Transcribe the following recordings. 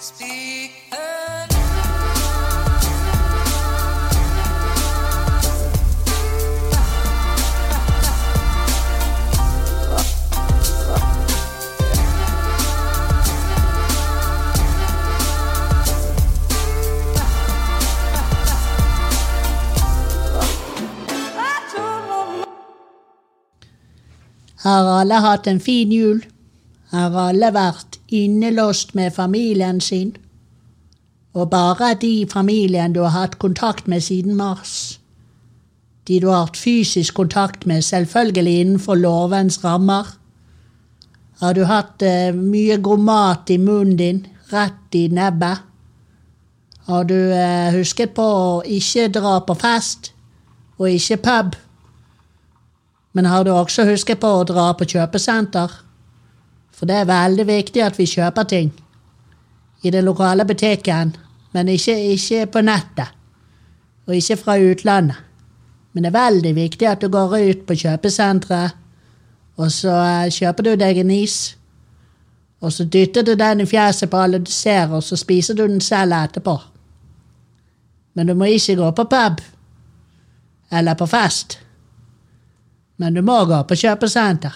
Har alle hatt en fin jul? Har alle vært innelåst med familien sin? Og bare de familien du har hatt kontakt med siden mars? De du har hatt fysisk kontakt med, selvfølgelig innenfor lovens rammer? Har du hatt mye god mat i munnen din, rett i nebbet? Har du husket på å ikke dra på fest, og ikke pub? Men har du også husket på å dra på kjøpesenter? For det veldig viktig at vi kjøper ting. I den lokale butikken, men ikke på nettet. Og ikke fra utlandet. Men det veldig viktig at du går ut på kjøpesentret, og så kjøper du deg en is. Og så dytter du den i fjeset på alle du ser, og så spiser du den selv etterpå. Men du må ikke gå på pub. Eller på fest. Men du må gå på kjøpesenter.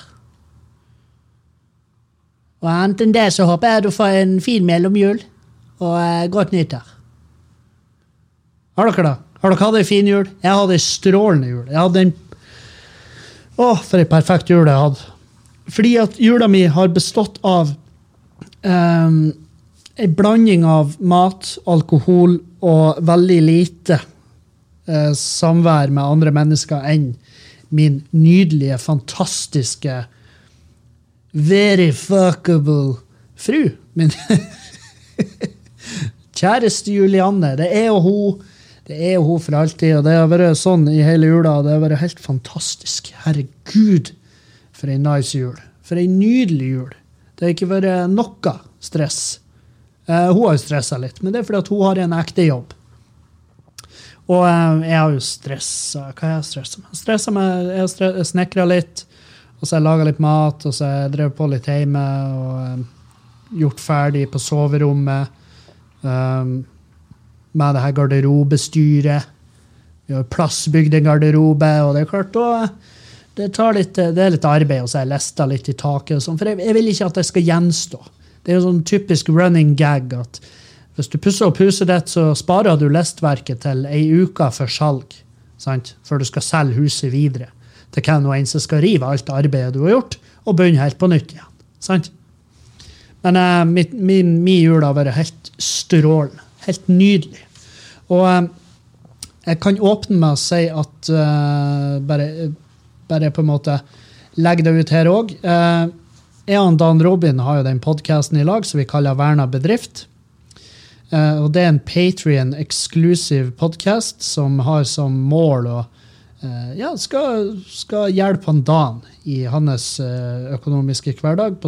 Og annet enn det så håper jeg du får en fin mellomjul og godt nyttår. Har dere da? Har dere hatt en fin jul? Jeg hadde en strålende jul. Jeg hadde en... for en perfekt jul jeg hadde. Fordi at jula mi har bestått av en blanding av mat, alkohol og veldig lite samvær med andre mennesker enn min nydelige, fantastiske, very fuckable fru. Min kjæreste Julianne. Det er jo hun for alltid, og det har vært sånn i hele jula, og det har vært helt fantastisk. Herregud, for en nice jul. For en nydelig jul. Det har ikke vært noe stress. Hun har jo stresset litt, men det er fordi at hun har en ekte jobb. Og jeg har jo stresset. Hva har jeg stresset med? Jeg snekret litt, og så har jeg laget litt mat, og så har jeg drevet på litt hjemme, og gjort ferdig på soverommet, med det her garderobestyret. Vi har plassbygd en garderobe, og det er klart, det er litt arbeid, og så har jeg lestet litt i taket, og sånn, for jeg vil ikke at det skal gjenstå. Det er jo sånn typisk running gag, at hvis du pusser opp huset ditt, så sparer du lestverket til en uke for salg, sant? Før du skal selge huset videre. Det kan noe en som skal rive alt arbeidet du har gjort, og begynne helt på nytt igjen. Sant? Men min jul har vært helt strålende, helt nydelig. Og jeg kan åpne med å si at bare på en måte legge det ut her også. Jeg og Dan Robin har jo den podcasten i lag, som vi kaller Verna Bedrift. Og det er en Patreon-eksklusiv podcast som har som mål å skal hjelpe han Dan i hans økonomiske hverdag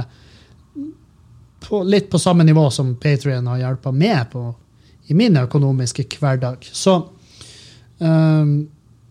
litt på samme nivå som Patreon har hjulpet meg på i min økonomiske hverdag. Men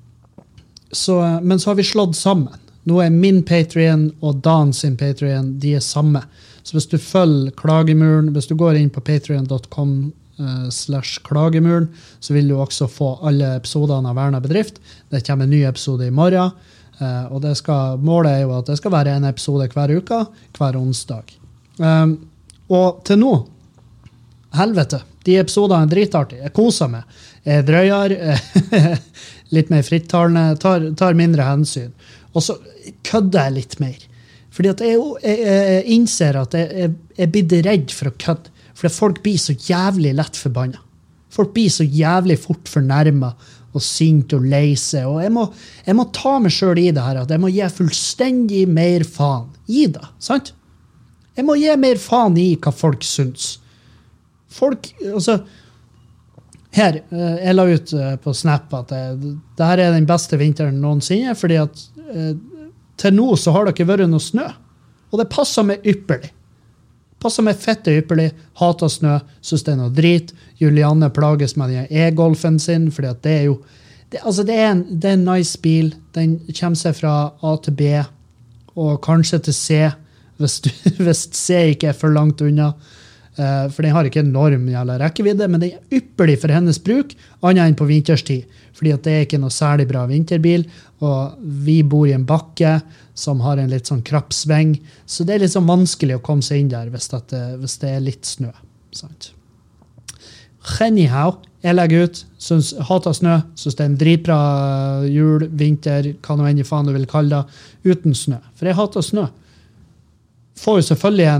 så har vi slått sammen. Nå er min Patreon og Dan sin Patreon, de er samme. Så hvis du følger Klagemuren, hvis du går inn på patreon.com/klagemuren, så vil du også få alle episoderne av Verna Bedrift. Det kommer en ny episode i morgen, og målet er jo at det skal være en episode hver uke, hver onsdag. Og til nå, helvete, de episodene er dritartige. Jeg koser meg. Jeg drøyer, litt mer frittalende, tar mindre hensyn. Og så kødder jeg litt mer. Fordi at jeg innser at jeg blir redd for å kødde. For folk blir så jævlig lett forbannet. Folk blir så jævlig fort fornærmet og sint og lei seg. Og jeg må ta meg selv i det her, at jeg må gi fullstendig mer faen i det. Sant? Jeg må gi mer faen i hva folk syns. Folk, altså... Her, jeg la ut på Snap at det her er den beste vinteren noensinne, fordi at til nå så har det ikke vært noe snø. Og det passer meg ypperlig. Passer meg fette ypperlig. Hater snø, synes det er noe drit. Julianne plages med den e-golfen sin, fordi at det er jo... Det er en nice bil. Den kommer seg fra A til B, og kanskje til C, hvis C ikke er for langt unna. for den har ikke enorm jævla rekkevidde, men den ypperlig for hennes bruk, annet enn på vinterstid, fordi at det ikke noe særlig bra vinterbil, og vi bor i en bakke som har en litt sånn krapp sveng, så det litt sånn vanskelig å komme seg inn der hvis det litt snø. Sant? Anyhow, jeg legger ut, hater snø, synes det en dritbra jul, vinter, hva noe enn faen du vil kalle det, uten snø. For jeg hater snø. Får jo selvfølgelig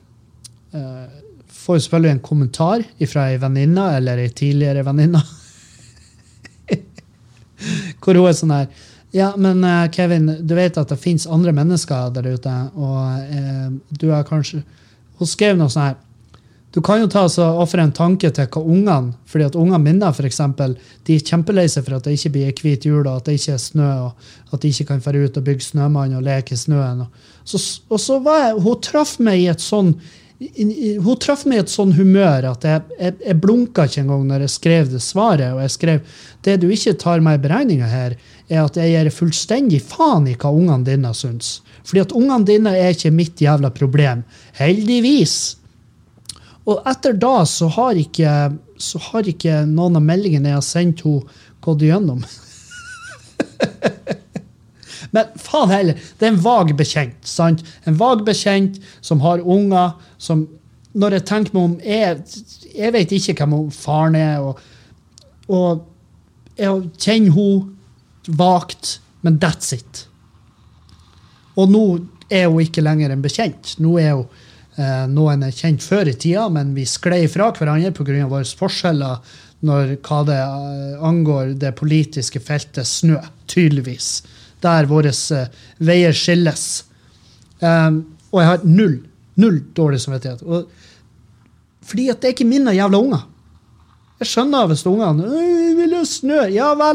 en kommentar fra en venninne, eller en tidligere venninne, hvor hun sånn her, ja, men Kevin, du vet at det finnes andre mennesker der ute, og du er kanskje, hun skrev noe sånn her, du kan jo ta og offre en tanke til hva ungene, fordi at ungene minner for eksempel, de kjempelei seg for at det ikke blir hvit jul, og at det ikke snø, og at de ikke kan fære ut og bygge snømann og leke i snøen. Og så var hun traff meg i et sånn humør at jeg blunket ikke en gang når jeg skrev det svaret, og jeg skrev, det du ikke tar meg i beregningen her, at jeg gir fullstendig faen i hva ungene dine synes. Fordi at ungene dine ikke mitt jævla problem. Heldigvis. Og etter da så har ikke noen av meldingene jeg har sendt henne gått igjennom. Men faen heller, det en vag bekjent, sant? En vag bekjent som har unger, som, når jeg tenker meg om, jeg vet ikke hvem faren og jeg kjenner hun vagt, men that's it. Og nå hun ikke lenger en bekjent. Nå hun noen kjent før i tida, men vi sklei fra hverandre på grunn av våre forskjeller når hva det angår det politiske feltet snø, tydeligvis. Der våre veier skilles. Og jeg har null dårlig samvittighet. Fordi at det ikke mine jævla unger. Jeg skjønner hvis ungene jeg vil ha snø. Ja vel.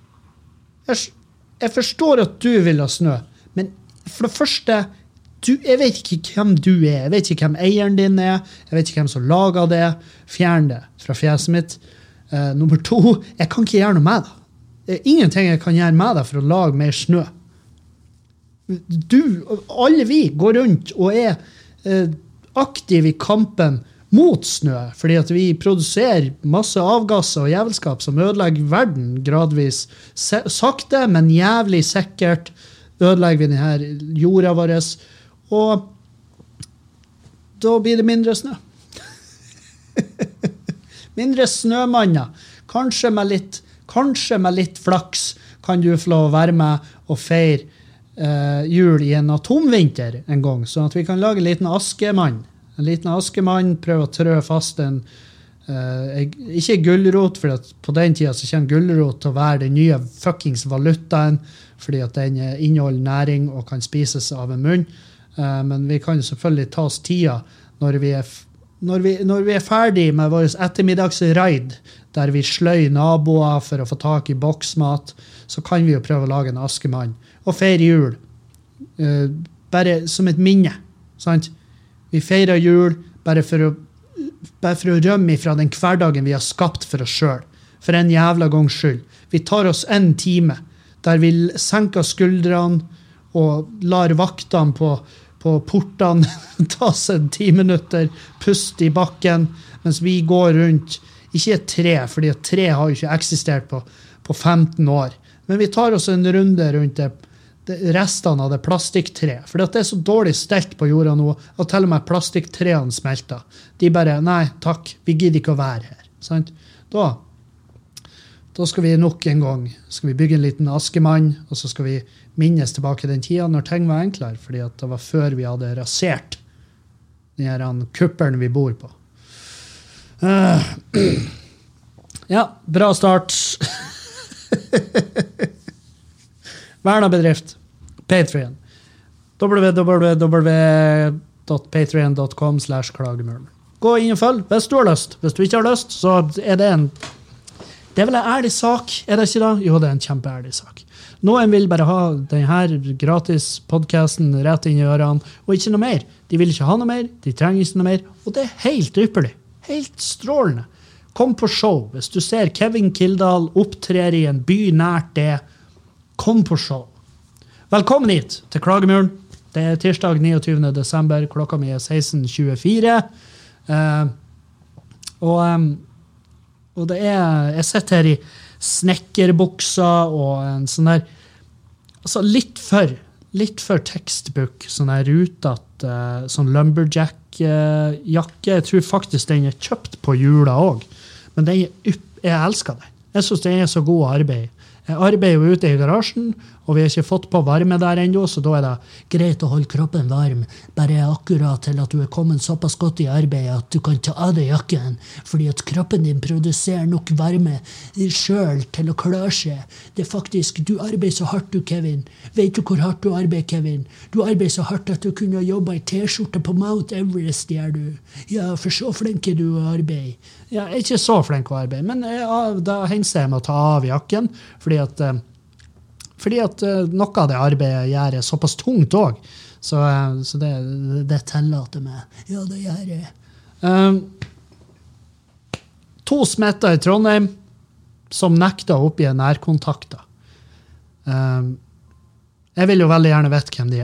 Jeg forstår at du vil ha snø. Men for det første, jeg vet ikke hvem du jeg vet ikke hvem eieren din jeg vet ikke hvem som lager det. Fjern det fra fjeset mitt. Nummer 2, jeg kan ikke gjøre noe med det. Det ingenting jeg kan gjøre med det for å lage mer snø. Alle vi går rundt og aktive i kampen mot snø, fordi at vi produserer masse avgasser og jævelskap som ødelegger verden gradvis. Sakte, men jævlig sikkert ødelegger vi denne jorda vår, og da blir det mindre snø. Mindre snømanner. Kanskje med litt flaks kan du få lov å være med og feire jul i en atomvinter en gang, sånn at vi kan lage en liten askemann. En liten askemann, prøve å trø fast ikke gulrot, for på den tiden så kommer gulrot til å være den nye fuckings valutaen, fordi at den inneholder næring og kan spises av en munn. Men vi kan jo selvfølgelig ta oss tida når vi er ferdig med vår ettermiddagsraid, der vi sløy naboer for å få tak i boksmat, så kan vi jo prøve å lage en askemann og feire jul. Bare som et minne, sant? Vi feirer jul bare for å rømme fra den hverdagen vi har skapt for oss selv. For en jævla gangs skyld. Vi tar oss en time der vi senker skuldrene og lar vaktene på portene ta seg 10 minutter, puste i bakken, mens vi går rundt, ikke et tre, fordi et tre har jo ikke eksistert på 15 år. Men vi tar oss en runde rundt restene av det plastikktre, for det er så dårlig stelt på jorda nå, og til og med plastikktreene smelter. De bare, nei, takk, vi gidder ikke å være her. Sant? Da skal vi nok en gang skal vi bygge en liten askemann, og så skal vi minnes tilbake den tida når ting var enklere, fordi at det var før vi hadde rasert den kuppelen vi bor på. Ja, bra start. Verna bedrift. Patreon. www.patreon.com/klagemuren. Gå inn og følg hvis du har lyst. Hvis du ikke har lyst, så det det er vel en ærlig sak, er det ikke da? Jo, det er en kjempeærlig sak. Noen vil bare ha denne gratis podcasten rett inn i ørene, og ikke noe mer. De vil ikke ha noe mer, de trenger ikke noe mer, og det er helt ypperlig. Helt strålende. Kom på show. Hvis du ser Kevin Kildahl opptrer i en by nært det, kom på show. Velkommen hit til Klagemuren. Det er tirsdag 29. desember, klokka mi er 16:24. Og det jeg sitter her i snekkerbukser og en sånn der, altså litt for textbook, sånn der rutet, sånn lumberjack-jakke. Jeg tror faktisk den kjøpt på jula også, men jeg elsker den. Jeg synes det så god arbeid. Jeg arbeider jo ute i garasjen, og vi har ikke fått på varme der ennå, så da det greit å holde kroppen varm, bare akkurat til at du kommet såpass godt i arbeid at du kan ta av deg jakken, fordi at kroppen din produserer nok varme selv til å klare seg. Det faktisk, du arbeider så hardt du, Kevin. Vet du hvor hardt du arbeider, Kevin? Du arbeider så hardt at du kunne jobbe i T-skjorte på Mount Everest, gjør du. Ja, for så flink du å arbeide. Ja, jeg ikke så flink å arbeide, men da henser jeg med å ta av jakken, fordi at noe av det arbeidet gjør såpass tungt også. Så det tillater meg. Ja, det gjør jeg. 2 smittet i Trondheim som nekter å oppgi nærkontakter. Jeg vil jo veldig gjerne vite hvem de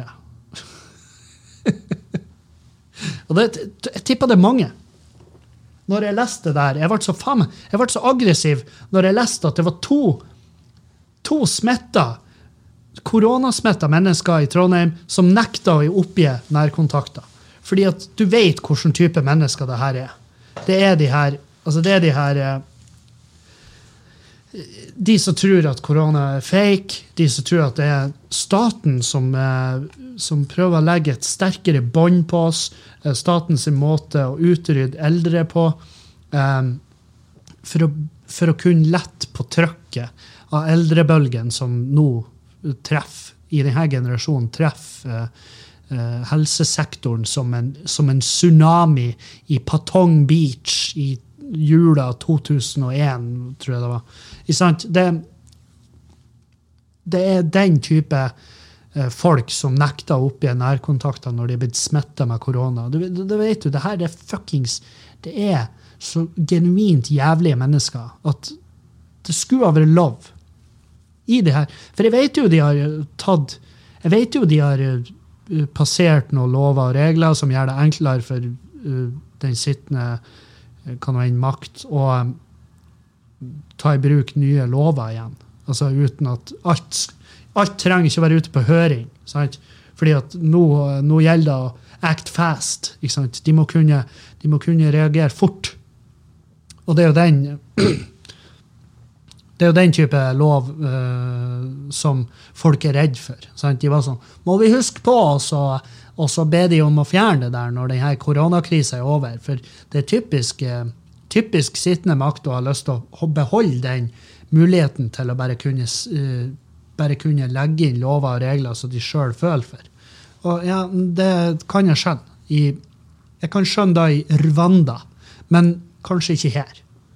Og jeg tipper det mange. Når jeg leste det der, jeg ble så aggressiv når jeg leste at det var to smittet, koronasmittet mennesker i Trondheim som nekter å oppgi nærkontakter. Fordi at du vet hvilken type mennesker det her er. Det er de som tror at korona er fake, de som tror at det er staten som prøver å legge et sterkere bånd på oss, statens måte å utrydde eldre på, for å kunne lette på trykket av eldrebølgen som nå i denne generasjonen treffer helsesektoren som en tsunami i Patong Beach i jula 2001, tror jeg det var. Det er den type folk som nekter å oppgi nærkontakter når de er blitt smittet med korona. Det vet du, det her er fuckings, det er så genuint jævlige mennesker at det skulle ha vært lov i det her. For jeg vet jo de har passert noen lover og regler som gjør det enklere for den sittende kan ha en makt og ta i bruk nye lover igjen. Altså uten at alt trenger ikke å være ute på høring, sant? Fordi at nå gjelder det å act fast, ikke sant? De må kunne reagere fort. Og det er jo den type lov som folk er redd for. Sant? De var sånn, må vi huske på oss, og så be de om å fjerne det der når denne koronakrisen er over. For det er typisk sittende makt å ha lyst til å beholde den muligheten til å bare kunne legge inn lover og regler som de selv føler for. Og ja, det kan jeg skjønne. Jeg kan skjønne det i Rwanda, men kanskje ikke her.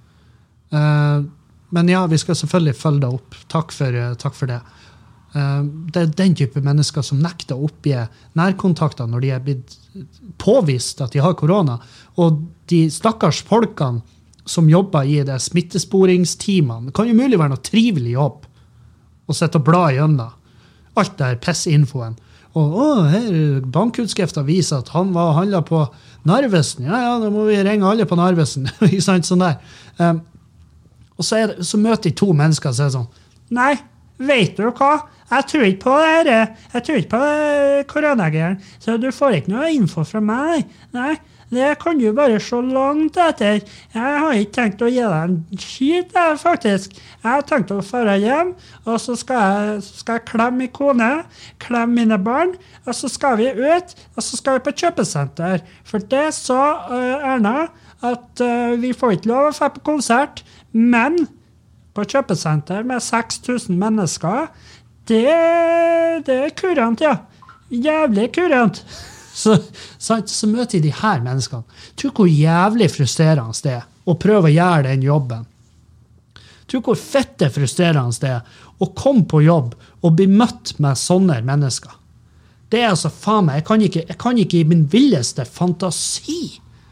Men ja, vi skal selvfølgelig følge det opp. Takk for det. Det er den type mennesker som nekter å oppgi nærkontakter når de er blitt påvist at de har korona. Og de stakkars folkene som jobber i det smittesporingsteamene, det kan jo mulig være noe trivelig jobb å sitte og bla gjennom alt det her pissinfoen. Og her bankutskriften viser at han var og handlet på Narvesen. Ja, da må vi ringe alle på Narvesen. Ikke sant, sånn der. Og så møter de 2 mennesker og sier sånn, nei, vet du hva? Jeg tror ikke på det. Jeg tror ikke på koronageren. Så du får ikke noe info fra meg. Nei, det kan du bare se langt etter. Jeg har ikke tenkt å gi deg en skit, faktisk. Jeg har tenkt å fare hjem, og så skal jeg klemme min kone, klemme mine barn, og så skal vi ut, og så skal vi på kjøpesenter. For det sa Erna, at vi får ikke lov å få på konsert, men på kjøpesenter med 6000 mennesker, det er kurant, ja. Jævlig kurant. Så møter de her menneskene. Tror hvor jævlig frustrerende det er å prøve å gjøre den jobben. Tror hvor fette frustrerende det er å komme på jobb og bli møtt med sånne mennesker. Det er altså faen meg, jeg kan ikke i min villeste fantasi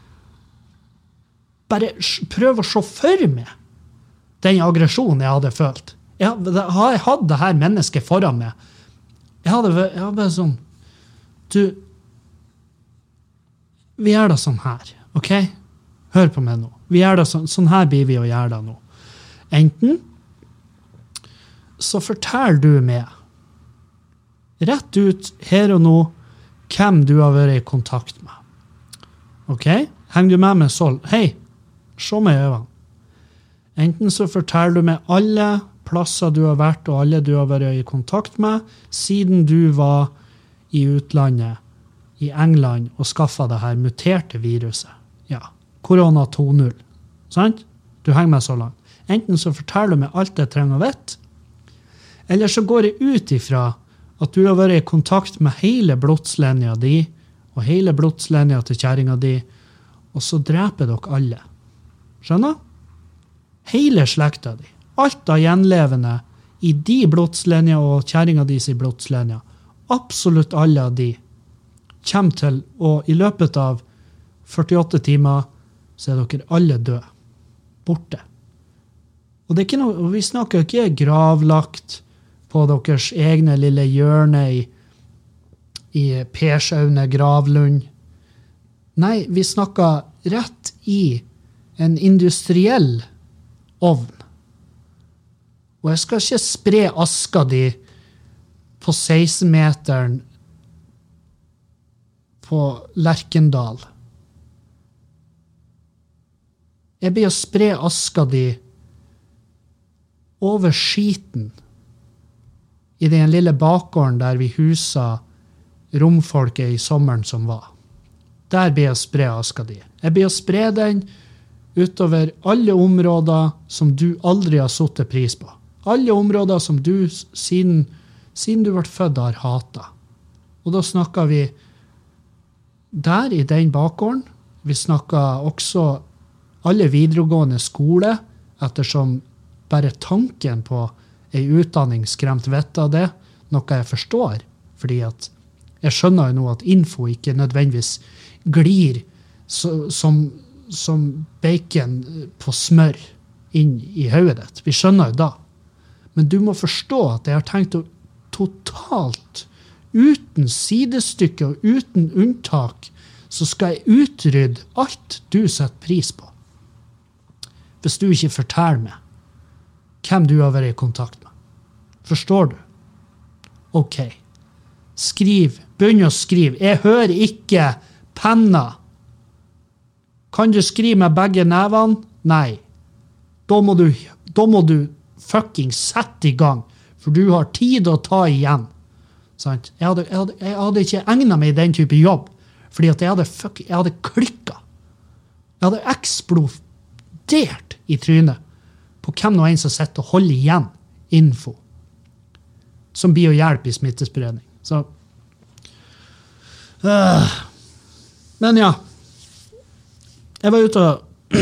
bare prøve å se for meg den aggresjonen jeg hadde følt. Jeg hadde det her mennesket foran meg. Jeg hadde bare sånn, du, vi gjør det sånn her, ok? hør på meg nå. Vi gjør det sånn her blir vi å gjøre det nå. Enten så forteller du meg rett ut her og nå hvem du har vært i kontakt med. Ok? Henger du med meg så? Hei, se meg i øynene. Enten så forteller du meg alle plasser du har vært og alle du har vært i kontakt med siden du var i utlandet, i England, og skaffet det her muterte viruset. Ja, korona 2.0. Sant? Du henger meg så langt. Enten så forteller du meg alt jeg trenger å vite, eller så går jeg ut ifra at du har vært i kontakt med hele blodslinja di, og hele blodslinja til kjæringa di, og så dreper dere alle. Skjønner? Hele slekta di. Alt av gjenlevende i de blodslinja og kjæringa di sin blodslinja. Absolutt alle av de kommer til, og i løpet av 48 timer så er dere alle døde. Borte. Og det er ikke noe, vi snakker ikke gravlagt på deres egne lille hjørne i Persaune gravlund. Nei, vi snakker rett i en industriell ovn. Og jeg skal ikke spre aska di på 16-meteren på Lerkendal. Jeg blir å spre aska di over skiten i den lille bakgården der vi huset romfolket i sommeren som var. Der blir jeg å spre aska di. Jeg blir å spre den utover alle områder som du aldri har satt pris på. Alle områder som du siden du ble født har hatet. Og da snakker vi der i den bakgården. Vi snakker også alle videregående skole, ettersom bare tanken på en utdanning skremt vett av det, noe jeg forstår, fordi at jeg skjønner jo nå at info ikke nødvendigvis glir som bacon på smør inn i hodet ditt. Vi skjønner jo da. Men du må forstå at jeg har tenkt å totalt, uten sidestykke og uten unntak, så skal jeg utrydde alt du setter pris på. Hvis du ikke forteller meg hvem du har vært i kontakt med. Forstår du? Ok. Skriv. Begynn å skrive. Jeg hører ikke penna. Kan du skrive med begge nevene? Nei. Da må du fucking sette i gang, for du har tid å ta igjen. Sant? Jeg hadde ikke egnet meg i den type jobb, fordi at jeg hadde klikket. Jeg hadde eksplodert i trynet på hvem og en som sitter og holder igjen info som blir å hjelpe i smittespredning. Så, men ja, jeg var ute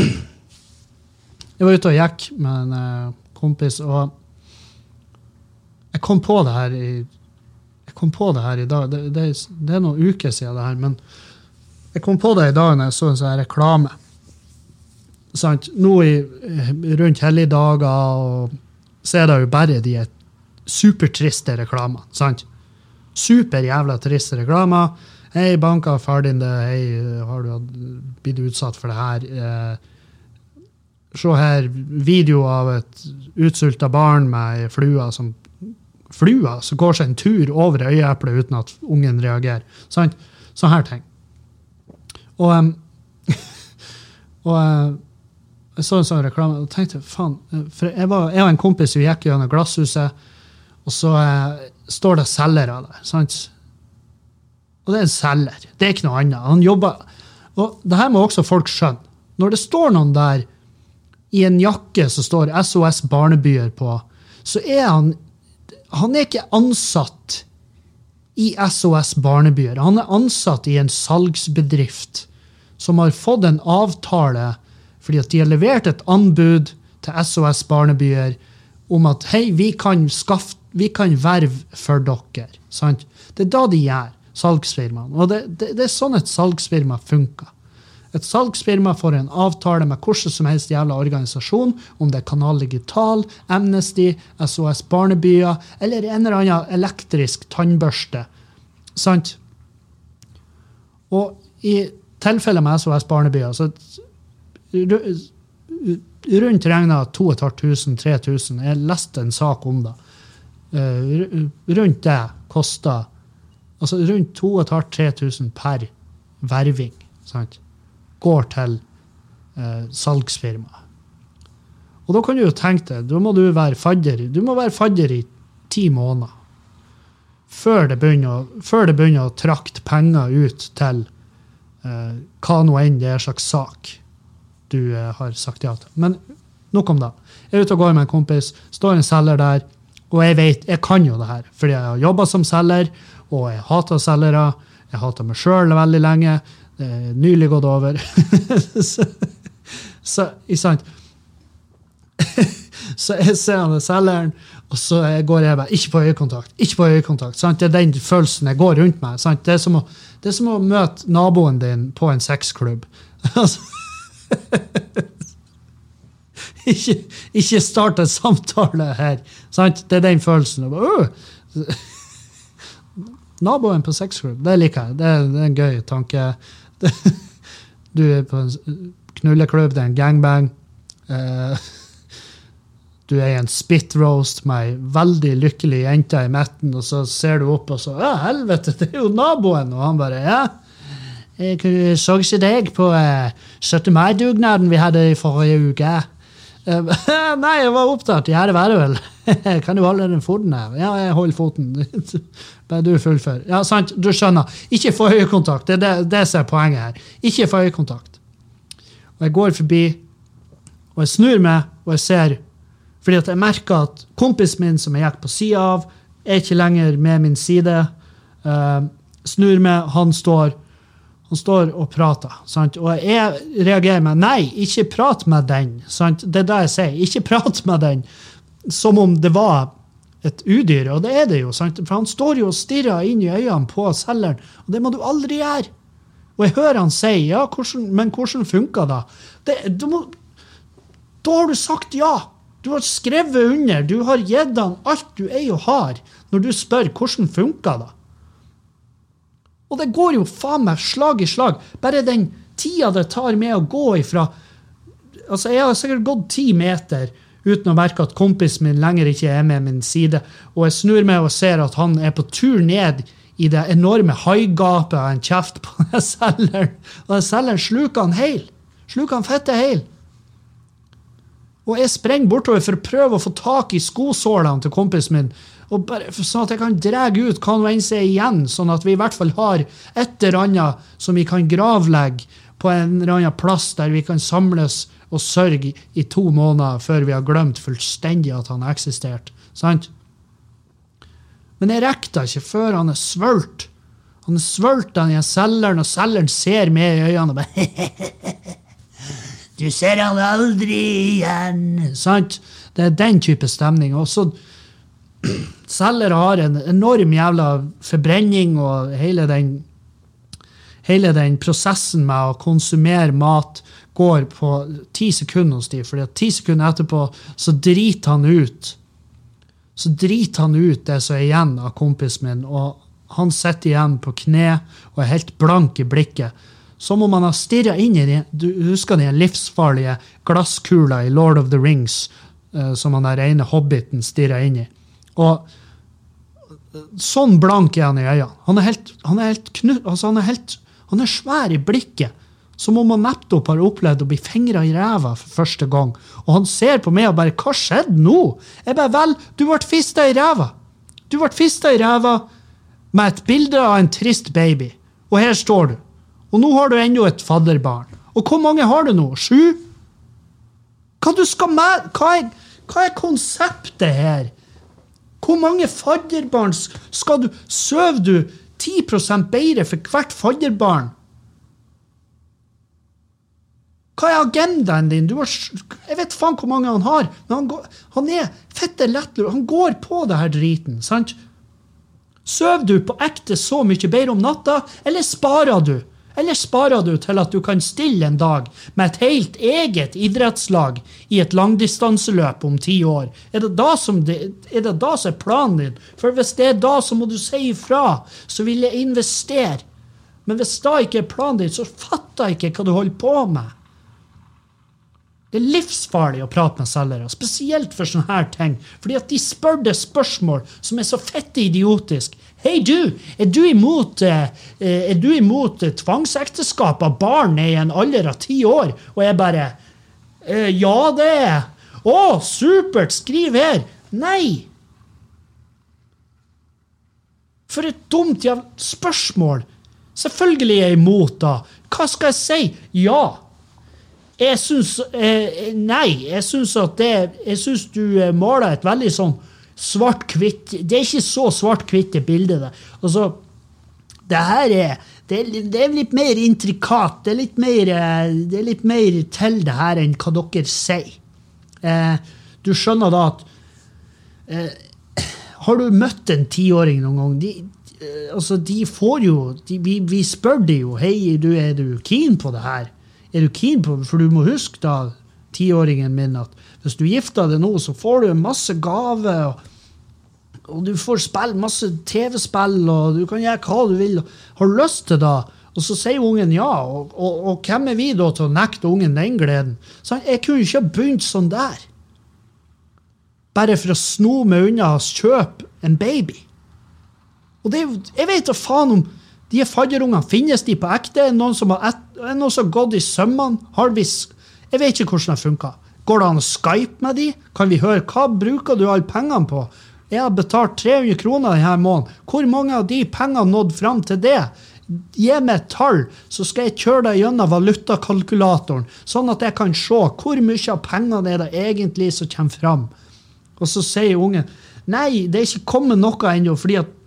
og gikk med en kompis, og jeg kom på det her i dag. Det er noen uker siden det her, men jeg kom på det i dag når jeg så en sånn reklame. Sant? Nå rundt helligdager og så er det jo bare de supertriste reklamer. Sant? Super jævla triste reklamer. Hei, banka far din det. Hei, har du blitt utsatt for det her? Se her, video av et utsultet barn med flua som går seg en tur over øyeeplet uten at ungen reagerer. Sant? Sånn her ting. Og jeg så en sånn reklame og tenkte, faen, for jeg og en kompis vi gikk gjennom glasshuset, og så står det selgere der, sant? Og det er en selger, det er ikke noe annet. Han jobber, og det her må også folk skjønne. Når det står noen der i en jakke som står SOS Barnebyer på, så er han er ikke ansatt i SOS Barnebyer. Han er ansatt i en salgsbedrift som har fått en avtale fordi at de har levert et anbud til SOS Barnebyer om at hei, vi kan verve for dere. Sant? Det er da de gjør, salgsfirmaen. Og det er sånn et salgsfirma funker. Et salgsfirma får en avtale med hvordan som helst jævla organisasjon, om det er Kanal Digital, Amnesty, SOS Barnebyer, eller en eller annen elektrisk tannbørste. Sant? Og i tilfelle med SOS Barnebyer, så rundt regnet 2500-3000. Jeg leste en sak om det. Rundt det kostet, altså rundt 2500-3000 per verving, sant? Går til salgsfirma. Og da kan du jo tenke deg, da må du være fadder i 10 måneder før det begynner å trakte penger ut til hva nå enn det slags sak du har sagt ja til. Men nok om det. Jeg ute og går med en kompis, står en selger der, og jeg kan jo det her, fordi jeg har jobbet som selger, og jeg hater selgere, jeg hater meg selv veldig lenge, det er nylig gått over. så jeg ser han selgeren, og så går jeg bare, ikke på øyekontakt, sant? Det er den følelsen jeg går rundt med, sant? Det er som å møte naboen din på en sexklubb. ikke starte en samtale her, sant? Det er den følelsen. Naboen på sexklubb, det liker jeg, det er en gøy tanke. Du er på en knulleklubb, det er en gangbang, du er i en spit roast med en veldig lykkelig jente i midten, og så ser du opp og så, ja, helvete, det er jo naboen, og han bare, ja, jeg så ikke deg på 17. mai-dugnaden vi hadde i forrige uke. Nei, jeg var opptatt, ja, det var det vel. Kan du holde den foten her? Ja, jeg holder foten. Bare du fullfør. Ja, sant, du skjønner. Ikke få øyekontakt, det er det som er poenget her. Ikke få øyekontakt. Og jeg går forbi, og jeg snur meg, og jeg ser, fordi at jeg merker at kompisen min som jeg gikk på siden av, er ikke lenger med min side. Snur meg, han står og prater, sant? Og jeg reagerer med, nei, ikke prat med den, sant? Det er det jeg sier, ikke prat med den, som om det var et udyr, og det er det jo, sant? For han står jo og stirrer inn i øynene på selgeren, og det må du aldri gjøre. Og jeg hører han si, ja, men hvordan funker det? Da har du sagt ja. Du har skrevet under, du har gitt han alt du er og har, når du spør hvordan funker det. Og det går jo faen meg slag i slag. Bare den tida det tar med å gå ifra, altså jeg har sikkert gått 10 meter uten å merke at kompisen min lenger ikke er med min side, og jeg snur meg og ser at han er på tur ned i det enorme haigapet av en kjeft på den selgeren, og den selgeren sluker han fette heil. Og jeg sprenger bortover for å prøve å få tak i skosålene til kompisen min, og bare, sånn at jeg kan drege ut hva noe enn seg igjen, sånn at vi i hvert fall har et eller annet som vi kan gravlegge på en eller annen plass der vi kan samles og sørge i 2 måneder før vi har glemt fullstendig at han har eksistert. Sant? Men jeg rekker det ikke før han er svølt. Han er svølt, han er selgeren, og selgeren ser med i øynene og bare du ser han aldri igjen. Sant? Det er den type stemning. Og så selgere har en enorm jævla forbrenning, og hele den prosessen med å konsumere mat går på 10 sekunder hos de, fordi at 10 sekunder etterpå så driter han ut det som er igjen av kompisen min, og han sitter igjen på kne og er helt blank i blikket, som om han har stirret inn i det. Du husker den livsfarlige glasskula i Lord of the Rings, som han der ene hobbiten stirret inn i. Og sånn blank er han i øynene. Han er svær i blikket, som om han nettopp har opplevd å bli fingret i ræva for første gang. Og han ser på meg og bare, hva skjedde nå? Jeg bare, vel, du ble fistet i ræva. Du ble fistet i ræva med et bilde av en trist baby. Og her står du. Og nå har du enda et fadderbarn. Og hvor mange har du nå? 7? Hva du skal med? Hva er konseptet her? Hvor mange fadderbarn skal du? Søv du 10% bedre for hvert fadderbarn? Hva er agendaen din? Jeg vet faen hvor mange han har, men han er fette lettlur. Han går på det her driten, sant? Søv du på ekte så mye bedre om natta, eller sparer du? Eller sparer du til at du kan stille en dag med et helt eget idrettslag i et langdistanseløp om 10 år? Er det da som er planen din? For hvis det er da, så må du si ifra, så vil jeg investere. Men hvis da ikke er planen din, så fatter jeg ikke hva du holder på med. Det livsfarlig å prate med selgere, spesielt for sånne her ting, fordi at de spør det spørsmål som så fette idiotisk. Hei du, du imot tvangsekteskap av barn i en alder av 10 år? Og jeg bare, ja det Å, supert, skriv her. Nei. For et dumt jævla spørsmål. Selvfølgelig jeg imot da. Hva skal jeg si? Ja. Jeg synes, nei, jeg synes du maler et veldig sånn svart-hvitt, det ikke så svart-hvitt det bildet der. Altså, det her det litt mer intrikat, det er litt mer til det her enn hva dere sier. Du skjønner da at, har du møtt en 10-åring noen gang? De får jo, vi spør de jo, hei, er du keen på det her? Er du keen på det? For du må huske da, 10-åringen min, at hvis du gifter deg nå, så får du en masse gave, og du får spille masse TV-spill, og du kan gjøre hva du vil. Har du lyst til det? Og så sier ungen ja, og hvem vi da til å nekte ungen den gleden? Så jeg kunne ikke ha begynt sånn der. Bare for å sno meg unna å kjøpe en baby. Og jeg vet da faen om de fadderungene, finnes de på ekte? Noen som har gått i sømmene? Jeg vet ikke hvordan det funker. Går det an å Skype med de? Kan vi høre, hva bruker du alle pengene på? Jeg har betalt 300 kroner denne måneden. Hvor mange av de pengene nådde frem til det? Gi meg et tall, så skal jeg kjøre deg gjennom valutakalkulatoren, sånn at jeg kan se hvor mye av pengene det egentlig som kommer frem. Og så sier ungen, nei, det ikke kommet noe ennå, fordi at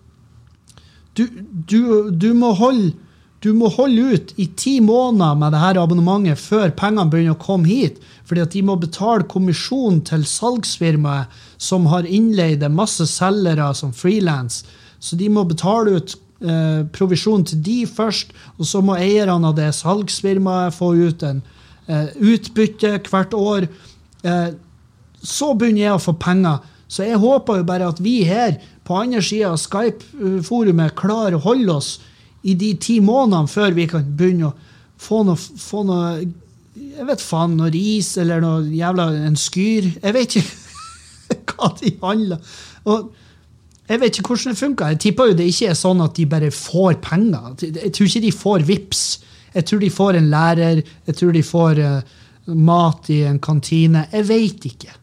du må holde ut i 10 måneder med det her abonnementet før pengene begynner å komme hit, fordi at de må betale kommisjon til salgsfirmaet som har innleid masse selgere som freelance, så de må betale ut provisjon til de først, og så må eierne av det salgsfirmaet få ut en utbytte hvert år. Så begynner jeg å få penger, så jeg håper jo bare at vi her på andre siden av Skype-forumet klarer å holde oss i de 10 månedene før vi kan begynne å få noe jeg vet faen, noe ris eller noe jævla en skyr. Jeg vet ikke hva de handler. Og jeg vet ikke hvordan det funker. Jeg tipper jo det ikke sånn at de bare får penger. Jeg tror ikke de får vips. Jeg tror de får en lærer. Jeg tror de får mat i en kantine. Jeg vet ikke.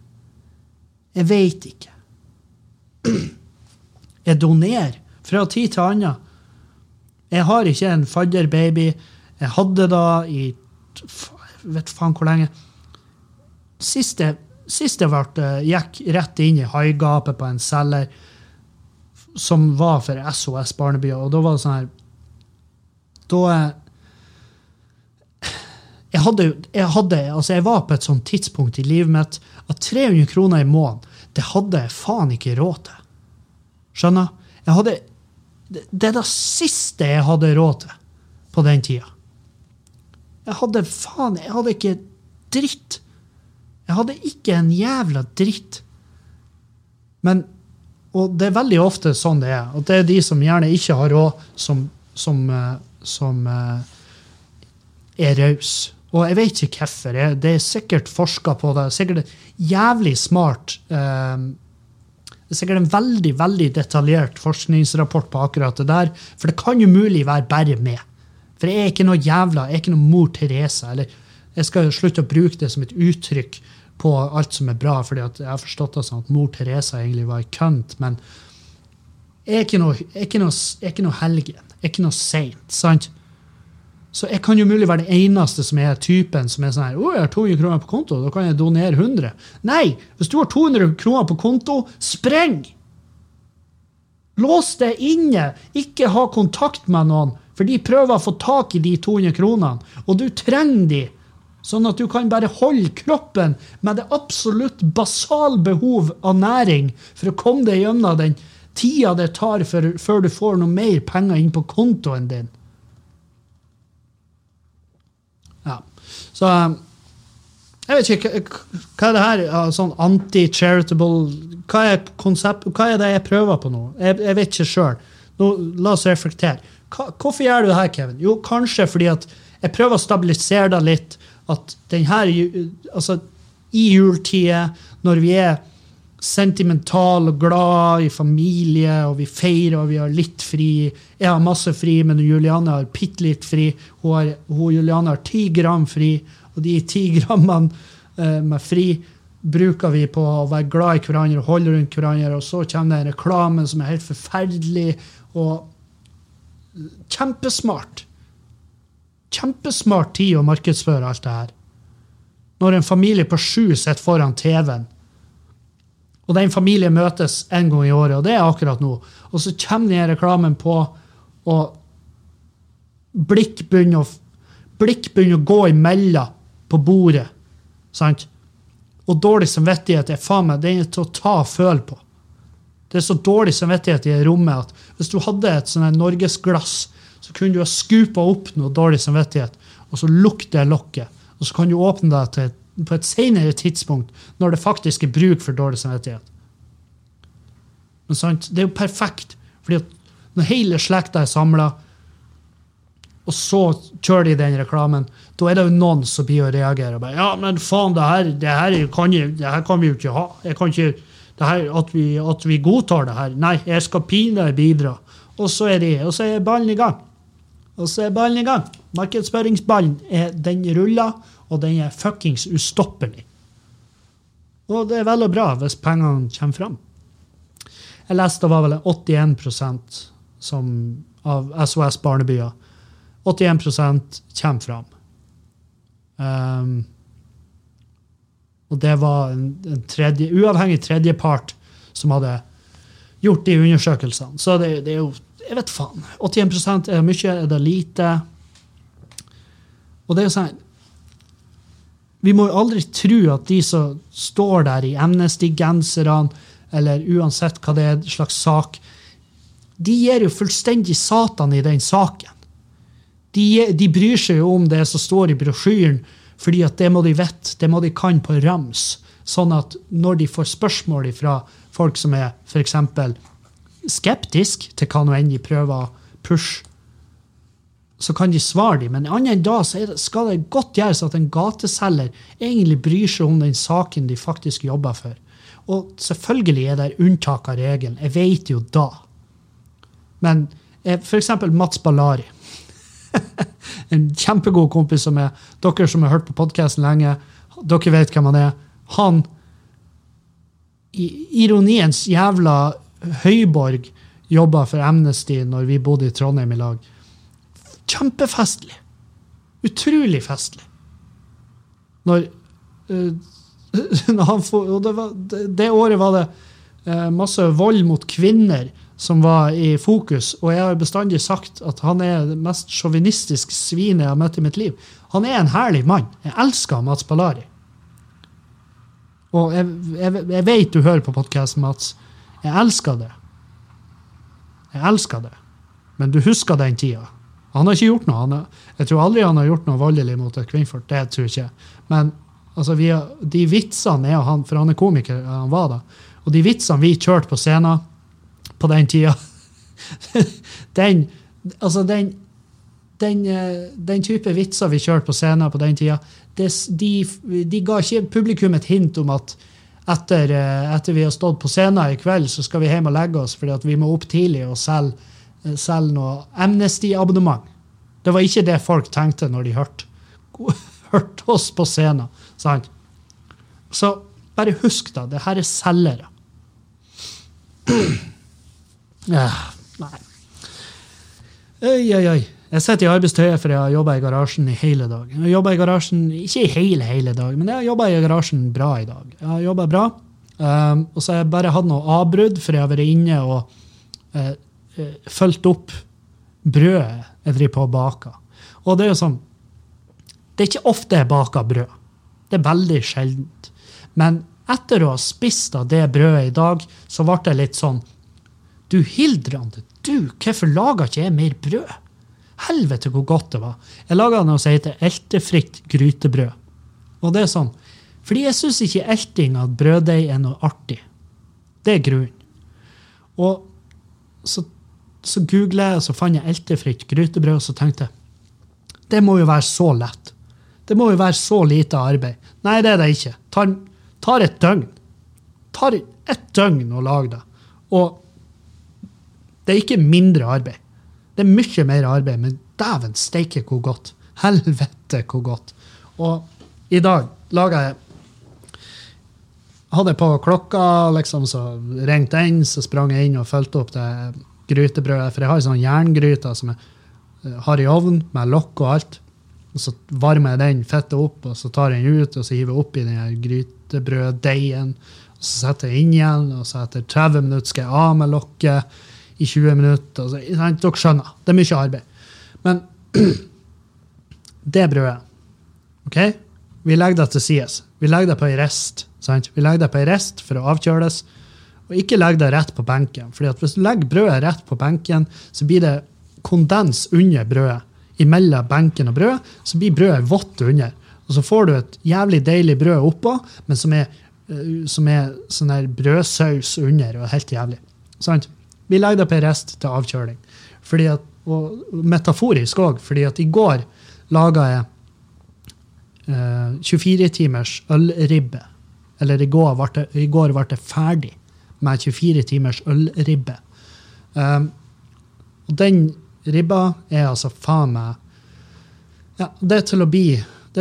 Jeg donerer fra tid til annen. Jeg har ikke en fadderbaby. Jeg hadde da i vet faen hvor lenge. Sist jeg gikk rett inn i haigapet på en selger som var for SOS Barnebyer, og da var det sånn her jeg var på et sånt tidspunkt i livet mitt at 300 kroner i måneden, det hadde jeg faen ikke råd til. Skjønner? Det det siste jeg hadde råd til på den tida. Jeg hadde ikke dritt. Jeg hadde ikke en jævla dritt. Men, og det veldig ofte sånn det og det de som gjerne ikke har råd, som raus. Og jeg vet ikke hvorfor. Det sikkert forsket på det. Sikkert jævlig smart. Det sikkert en veldig, veldig detaljert forskningsrapport på akkurat det der. For det kan jo mulig være bare med. For jeg er ikke noe jævla, jeg er ikke noe mor Teresa. Eller jeg skal slutte å bruke det som et uttrykk på alt som bra, fordi at jeg har forstått det sånn at mor Teresa egentlig var en kønt, men jeg er ikke noe helgen. Jeg er ikke noe sent, sant? Så jeg kan jo mulig være den eneste som typen som sånn her, jeg har 200 kroner på konto, da kan jeg donere 100. Nei, hvis du har 200 kroner på konto, spreng! Lås deg inne, ikke ha kontakt med noen, for de prøver å få tak i de 200 kronene, og du trenger de, sånn at du kan bare holde kroppen med det absolutt basal behov av næring for å komme deg gjennom den tida det tar før du får noe mer penger inn på kontoen din. Ja, så jeg vet ikke, hva det her, sånn anti-charitable, hva det jeg prøver på nå? Jeg vet ikke selv. Nå, la oss reflektere. Hvorfor gjør du det her, Kevin? Jo, kanskje fordi at jeg prøver å stabilisere deg litt, at den her, altså i jultid, når vi sentimental og glad i familie, og vi feirer, og vi har litt fri. Jeg har masse fri, men Juliane har litt fri. Juliane har 10 gram fri, og de 10 grammene med fri bruker vi på å være glad i hverandre og holde rundt hverandre, og så kommer det en reklame som helt forferdelig, og kjempesmart. Kjempesmart tid å markedsføre alt det her. Når en familie på 7 sitter foran TV-en, og den familien møtes en gang i året, og det akkurat nå, og så kommer den reklamen på, og blikk begynner å gå imellom på bordet, sant? Og dårlig samvittighet faen meg, den til å ta og føle på. Det så dårlig samvittighet i rommet at hvis du hadde et sånn norgesglass, så kunne du ha skupet opp noe dårlig samvittighet, og så lukte lokket, og så kan du åpne det på et senere tidspunkt, når det faktisk bruk for dårlig samvittighet. Men sant, det jo perfekt, fordi når hele slekta samlet, og så kjører de den reklamen, da det jo noen som blir å reagere, og bare, ja, men faen, det her kan vi jo ikke ha. Jeg kan ikke, det her, at vi godtar det her. Nei, jeg skal pinlig bidra. Og så ballen i gang. Markedsføringsballen den ruller, og den fuckings ustoppelig. Og det vel og bra hvis pengene kommer frem. Jeg leste det var vel 81% av SOS Barnebyer. 81% kommer frem. Og det var en uavhengig tredjepart som hadde gjort de undersøkelsene. Så det jo, jeg vet faen, 81% mye, det lite? Og det jo sånn, vi må jo aldri tro at de som står der i Amnesty-genserne, eller uansett hva det slags sak, de gir jo fullstendig satan i den saken. De bryr seg jo om det som står i brosjyren, fordi at det må de vette, det må de kan på rams, sånn at når de får spørsmål fra folk som for eksempel skeptisk til hva noe enn de prøver å pushe, så kan de svare dem. Men annet enn da så skal det godt gjøres at en gateselger egentlig bryr seg om den saken de faktisk jobber for. Og selvfølgelig det unntak av regelen. Jeg vet jo da. Men for eksempel Mats Ballari, en kjempegod kompis som dere som har hørt på podcasten lenge, dere vet hvem han han i ironiens jævla høyborg jobbet for Amnesty når vi bodde i Trondheim i lag. Kjempefestlig. Utrolig festlig. Når han det året var det masse vold mot kvinner som var i fokus, og jeg har bestandig sagt at han det mest chauvinistiske svinet jeg har møtt i mitt liv. Han en herlig mann. Jeg elsker Mats Ballari. Og jeg vet du hører på podcasten, Mats. Jeg elsker det. Men du husker den tida. Han har ikke gjort noe. Jeg tror aldri han har gjort noe voldelig mot et kvinnfolk. Det tror jeg ikke. Men altså, de vitsene han, for han komiker, han var da. Og de vitsene vi kjørte på scenen på den tida, den type vitser vi kjørte på scenen på den tida, de ga ikke publikum et hint om at etter vi har stått på scenen i kveld, så skal vi hjem og legge oss, fordi at vi må opp tidlig og selge noe Amnesty-abonnement. Det var ikke det folk tenkte når de hørte oss på scenen. Sant? Så bare husk da, det her selgere. Ja, nei. Oi. Jeg sitter i arbeidstøyet for jeg har jobbet i garasjen i hele dag. Jeg har jobbet i garasjen, ikke i hele dag, men jeg har jobbet i garasjen bra i dag. Jeg har jobbet bra, og så har jeg bare hatt noe avbrudd, for jeg har vært inne og følt opp brødet jeg driver på å bake. Og det jo sånn, det ikke ofte jeg baker brød. Det veldig sjeldent. Men etter å ha spist av det brødet i dag, så ble det litt sånn, du Hildrand, hvorfor lager ikke jeg mer brød? Helvete hvor godt det var. Jeg laget noe som heter eltefritt grytebrød. Og det sånn, fordi jeg synes ikke elting av brøddeig noe artig. Det grunnen. Og så googlet jeg, og så fant jeg eltefritt grytebrød, og så tenkte jeg, det må jo være så lett. Det må jo være så lite arbeid. Nei, det er det ikke. Tar et døgn. Tar et døgn å lage det. Og det er ikke mindre arbeid. Det er mye mer arbeid, men dæven steike hvor godt. Helvete hvor godt. Og i dag laget jeg hadde på klokka, liksom, så ringte inn, så sprang jeg inn og følte opp det grytebrødet, for jeg har en sånn jerngryte som jeg har i ovn, med lokk og alt, og så varmer jeg den fettet opp, og så tar jeg den ut, og så hiver jeg opp i den her grytebrøddeigen, og så setter jeg inn igjen, og så etter 30 minutter skal jeg av med lokket i 20 minutter, og så, dere skjønner, det er mye arbeid. Men det brødet, ok? Vi legger det til sides. Vi legger det på en rest, sant? Vi legger det på en rest for å avkjøles, og ikke legge det rett på benken. Fordi at hvis du legger brødet rett på benken, så blir det kondens under brødet. Imellom benken og brødet, så blir brødet vått under. Og så får du et jævlig deilig brød oppå, men som er sånn her brødsaus under, og helt jævlig. Sant? Vi legger det på en rest til avkjøling. Fordi at, og metaforisk også, fordi at i går laget jeg 24 timers ølribbe. Eller i går ble det ferdig med 24 timers ølribbe. Og den ribba er altså faen meg, ja, det er til å bli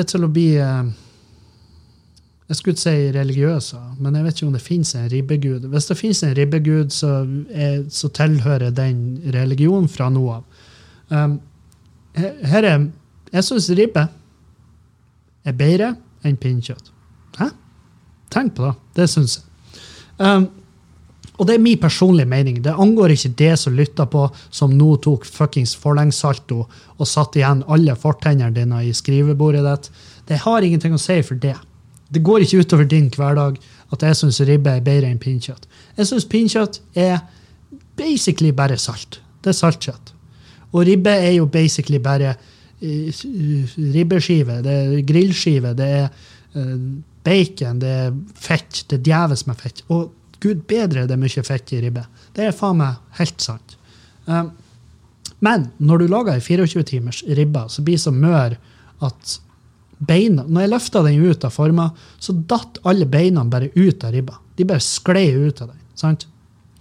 jeg skulle ikke si religiøs, men jeg vet ikke om det finnes en ribbegud. Hvis det finnes en ribbegud, så tilhører den religion fra noe av. Jeg synes ribbe er bedre enn pinnekjøtt. Hæ? Tenk på det. Det synes jeg. Og det er min personlige mening. Det angår ikke det som lytter på, som nå tok fuckings forlengssalto og satt igjen alle fortennerne dine i skrivebordet ditt. Det har ingenting å si for det. Det går ikke utover din hverdag at jeg synes ribbe er bedre enn pinnekjøtt. Jeg synes pinnekjøtt er basically bare salt. Det er saltkjøtt. Og ribbe er jo basically bare ribbeskive, det er grillskive, det er bacon, det er fett, det er djeves med fett. Og Gud bedre det er mye fett i ribbe. Det er faen meg helt sant. Men når du lager en 24 timers ribbe, så blir det så mør at beina, når jeg løftet den ut av forma, så datt alle beina bare ut av ribba. De bare sklei ut av den, sant?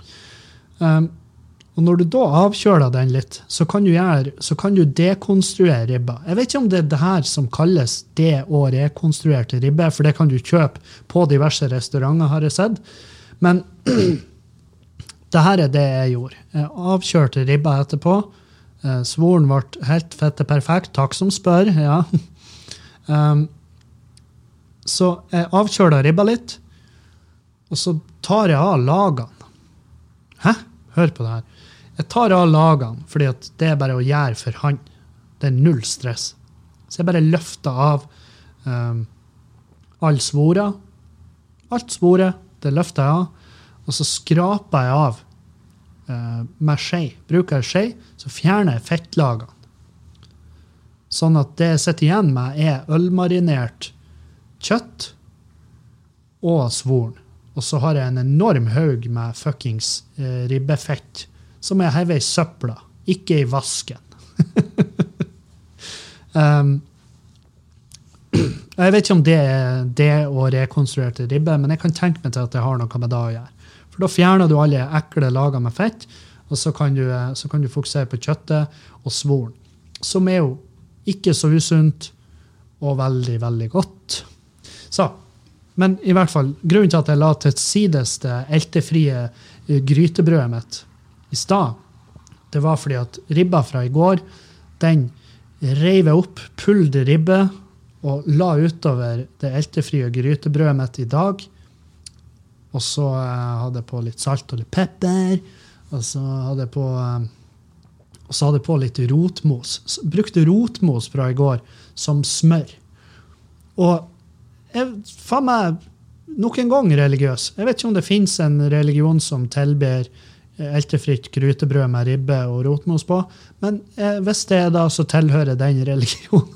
Og når du da avkjøler den litt, så kan du dekonstruere ribba. Jeg vet ikke om det er det her som kalles det å rekonstruere til ribbe, for det kan du kjøpe på diverse restauranter, har jeg sett. Men det her er det jeg gjorde. Jeg avkjørte ribba etterpå. Svoren ble helt fette perfekt. Takk som spør, ja. Så jeg avkjøler ribba litt, og så tar jeg av lagene. Hæ? Hør på det her. Jeg tar av lagene, fordi at det er bare å gjøre for hand. Det er null stress. Så jeg bare løfter av all svora. Alt svoret, det løfter jeg av, og så skraper jeg av med skje. Bruker jeg skje, så fjerner jeg fettlagene. Sånn at det jeg sitter igjen med er ølmarinert kjøtt og svoren. Og så har jeg en enorm haug med fuckings ribbefett, som jeg hever i søpla, ikke i vasken. Jeg vet ikke om det er det å rekonstruere til ribbe, men jeg kan tenke meg til at det har noe med det å gjøre. For da fjerner du alle ekle lager med fett, og så kan du fokusere på kjøttet og svoren, som er jo ikke så usunt og veldig, veldig godt. Så, men i hvert fall, grunnen til at jeg la til sides det eltefrie grytebrødet mitt i stad, det var fordi at ribba fra i går, den reiv jeg opp, pulde ribbe, og la utover det eltefrie grytebrødet mitt i dag. Og så hadde jeg på litt salt og litt pepper, og så hadde jeg på litt rotmos. Brukte rotmos fra i går som smør. Og jeg faen meg nok en gang religiøs. Jeg vet ikke om det finnes en religion som tilber eltefritt grytebrød med ribbe og rotmos på, men hvis det er da, så tilhører den religionen.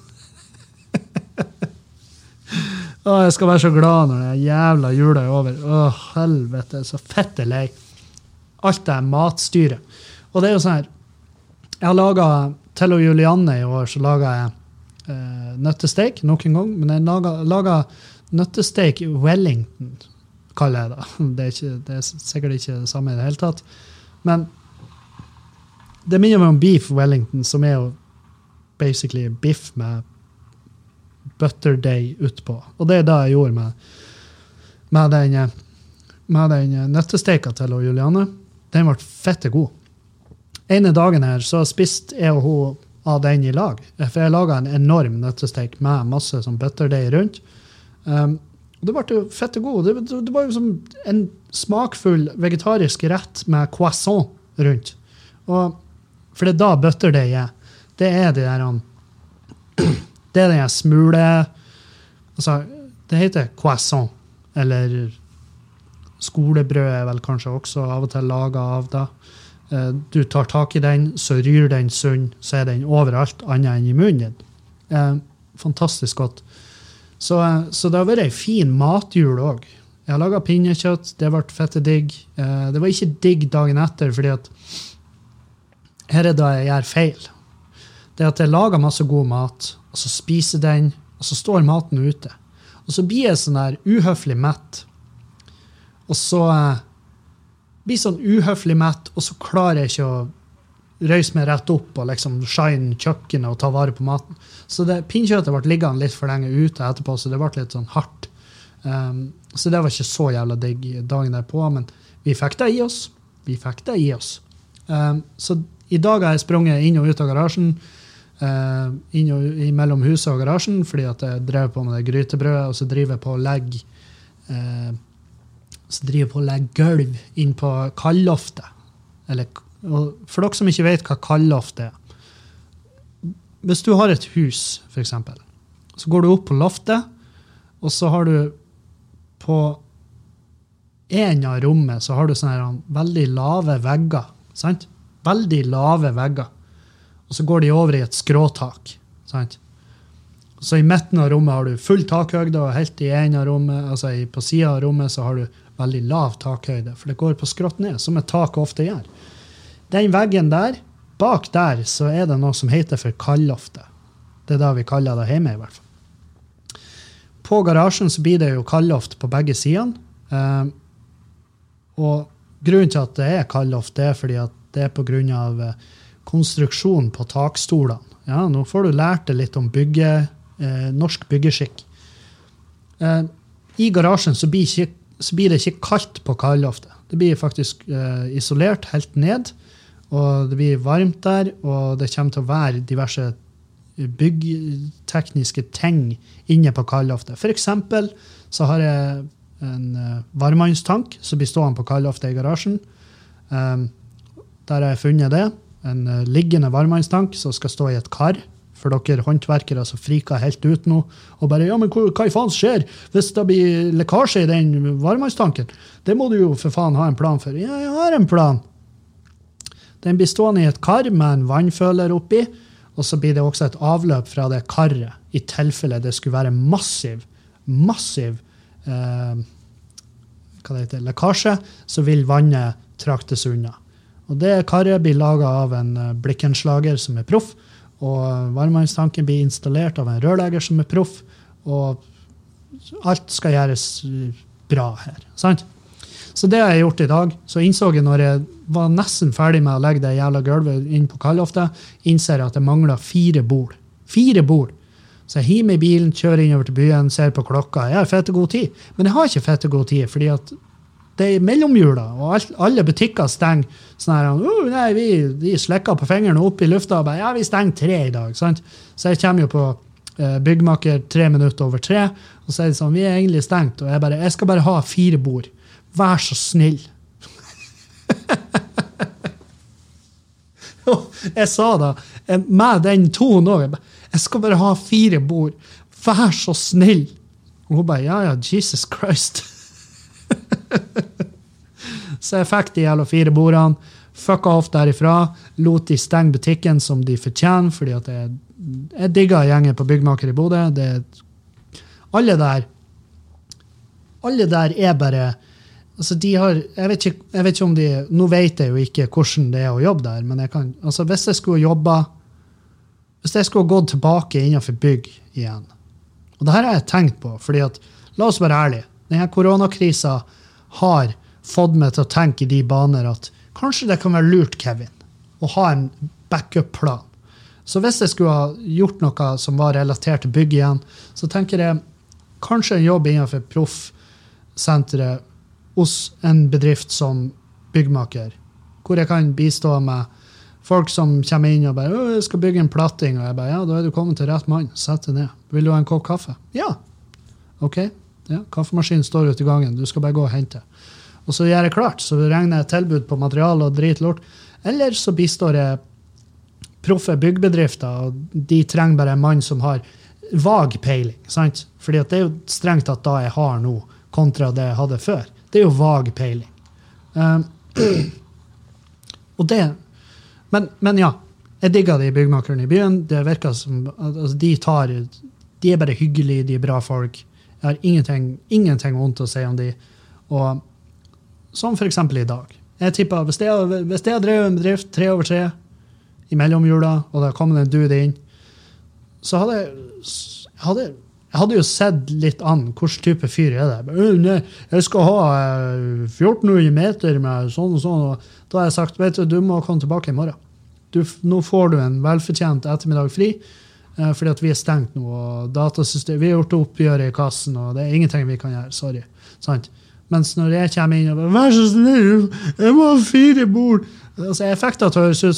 Jeg skal være så glad når det jævla jula er over. Helvete, så fette lei. Alt det matstyret. Og det er jo sånn her, jeg har laget, til og Julianne i år, så laget jeg nøttesteik nok en gang, men jeg lager nøttesteik Wellington, kaller jeg det. Det er sikkert ikke det samme i det hele tatt. Men det minner meg om beef Wellington, som er jo basically biff med butterdeig utpå. Og det er det jeg gjorde med den nøttesteika til Juliane. Den ble fette god. Ene dagen her så spiste jeg og hun av den i lag. For jeg laget en enorm nøttesteik med masse sånn butterdeig rundt. Det ble jo fette god. Det var jo som en smakfull vegetarisk rett med croissant rundt. Og for det er da butterdeig er. Det er det der det er den smule altså, det heter croissant eller skolebrød er vel kanskje også av og til laget av det. Du tar tak i den, så ryr den sunn, så er den overalt annet enn i munnen din. Fantastisk godt. Så det har vært en fin matjul også. Jeg har laget pinnekjøtt, det ble fette digg. Det var ikke digg dagen etter, fordi at her er da jeg gjør feil. Det er at jeg lager masse god mat, og så spiser den, og så står maten ute. Og så blir jeg sånn der uhøflig mett. Og så blir sånn uhøflig mett, og så klarer jeg ikke å røyse meg rett opp og liksom shine kjøkkenet og ta vare på maten. Så pinnkjøttet ble liggende litt for lenge ute etterpå, så det ble litt sånn hardt. Så det var ikke så jævla digg dagen derpå, men vi fikk det i oss. Så i dag har jeg sprunget inn og ut av garasjen, inn og mellom huset og garasjen, fordi at jeg drev på med det grytebrødet, og så driver jeg på å legge gulv inn på kalloftet. For dere som ikke vet hva kalloft er. Hvis du har et hus, for eksempel, så går du opp på loftet, og så har du på en av rommet, så har du sånne her veldig lave vegger, sant? Veldig lave vegger. Og så går de over i et skråtak, sant? Så i midten av rommet har du full takhøyde, og helt i en av rommet, altså på siden av rommet, så har du veldig lav takhøyde, for det går på skrått ned, som et tak ofte gjør. Den veggen der, bak der, så er det noe som heter for kalloftet. Det er det vi kaller det hjemme i hvert fall. På garasjen så blir det jo kalloft på begge sidene, og grunnen til at det er kalloft, det er fordi at det er på grunn av konstruksjon på takstolene. Ja, nå får du lært det litt om norsk byggeskikk. I garasjen så blir det ikke kaldt på kalloftet. Det blir faktisk isolert helt ned, og det blir varmt der, og det kommer til å være diverse byggtekniske ting inne på kalloftet. For eksempel så har jeg en varmtvannstank som blir stående på kalloftet i garasjen. Der har jeg funnet det. En liggende varmtvannstank som skal stå i et kar, for dere håndverkere som friker helt ut nå, og bare, ja, men hva i faen skjer hvis det blir lekkasje i den varmtvannstanken? Det må du jo for faen ha en plan for. Ja, jeg har en plan. Den blir stående i et kar med en vannføler oppi, og så blir det også et avløp fra det karret, i tilfelle det skulle være massiv lekkasje, så vil vannet traktes unna. Og det karret blir laget av en blikkenslager som er proff, og varmtvannstanken blir installert av en rørlegger som er proff, og alt skal gjøres bra her, sant? Så det har jeg gjort i dag. Så innså jeg når jeg var nesten ferdig med å legge det jævla gulvet inn på kalloftet, innser jeg at det mangler 4 bord. 4 bord! Så jeg hiver meg i bilen, kjører innover til byen, ser på klokka. Jeg har fette god tid, men jeg har ikke fette god tid, fordi at det er mellomjula, og alle butikker stenger sånn her, nei, vi slekker på fingrene opp i lufta, og bare, ja, vi stenger 3 i dag, sant? Så jeg kommer jo på byggmaker 3 minutter over 3, og så er det sånn, vi er egentlig stengt, og jeg skal bare ha 4 bord. Vær så snill. Jeg sa da, med den tonen også, jeg skal bare ha 4 bord. Vær så snill. Og hun bare, ja, Jesus Christ. Så jeg fikk de jævla 4 bordene, fucka off derifra, lot de stenge butikken som de fortjener, fordi at jeg digger gjengen på byggmaker i Bodø. Alle der er bare, altså de har, jeg vet ikke om nå vet jeg jo ikke hvordan det er å jobbe der, men hvis jeg skulle jobbe hvis jeg skulle gått tilbake innenfor bygg igjen, og det her har jeg tenkt på, fordi at, la oss være ærlige, denne koronakrisen har fått meg til å tenke i de baner at kanskje det kan være lurt, Kevin, å ha en backup-plan. Så hvis jeg skulle ha gjort noe som var relatert til bygg igjen, så tenker jeg kanskje en jobb innenfor proffsenteret hos en bedrift som byggmaker, hvor jeg kan bistå med folk som kommer inn og bare, jeg skal bygge en platting, og jeg bare, ja, da er du kommet til rett mann, sett deg ned. Vil du ha en kopp kaffe? Ja. Ok, ja, kaffemaskinen står ute i gangen, du skal bare gå og hente. Og så gjør jeg klart, så regner jeg tilbud på materiale og dritlort, eller så bistår jeg proffe byggbedrifter, og de trenger bare en mann som har vag peiling, sant? Fordi at det er jo strengt at da jeg har nå, kontra det jeg hadde før. Det er jo vag peiling. Og det, men ja, jeg digger de byggmakerne i byen, det virker som, altså de er bare hyggelige, de er bra folk, jeg har ingenting vondt å si om de, og som for eksempel i dag. Jeg tipper, hvis jeg har drevet en bedrift 3 over 3, i mellomjula, og da kom en dude inn, så jeg hadde jo sett litt an hvilken type fyr er det. Jeg skal ha 1400 meter med sånn og sånn, og da har jeg sagt, vet du må komme tilbake i morgen. Nå får du en velfortjent ettermiddag fri, fordi at vi er stengt nå, og datasystem, vi har gjort oppgjøret i kassen, og det er ingenting vi kan gjøre, sorry. Sant? Mens når jeg kommer inn og bare, vær så snill, jeg må ha 4 bord. Altså, effekten til å høres ut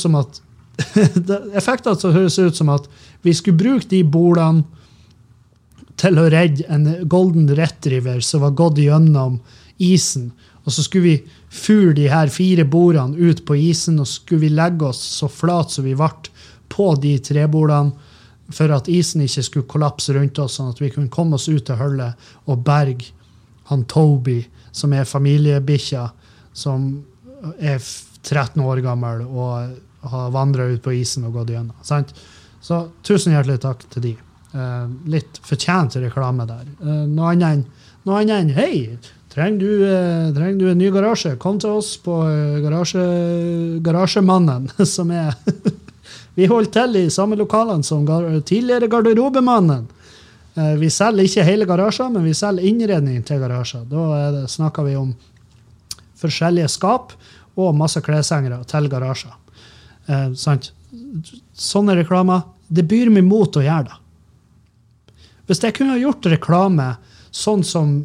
som at vi skulle bruke de bordene til å redde en golden retriever som var gått gjennom isen, og så skulle vi fure de her 4 bordene ut på isen, og så skulle vi legge oss så flat som vi ble på de 3 bordene, for at isen ikke skulle kollapse rundt oss, sånn at vi kunne komme oss ut til hullet og berge han Toby, som er familiebikkja, som er 13 år gammel og har vandret ut på isen og gått gjennom. Sant? Så 1000 hjertelig takk til de. Litt fortjent reklame der. Noe annet enn, hei, trenger du en ny garasje? Kom til oss på garasjemannen, som er vi holder til i samme lokalene som tidligere garderobemannen. Vi selger ikke hele garasjer, men vi selger innredning til garasjer. Da snakker vi om forskjellige skap og masse kleshengere til garasjer. Sant? Sånne reklamer, det byr meg mot å gjøre det. Hvis jeg kunne ha gjort reklame sånn som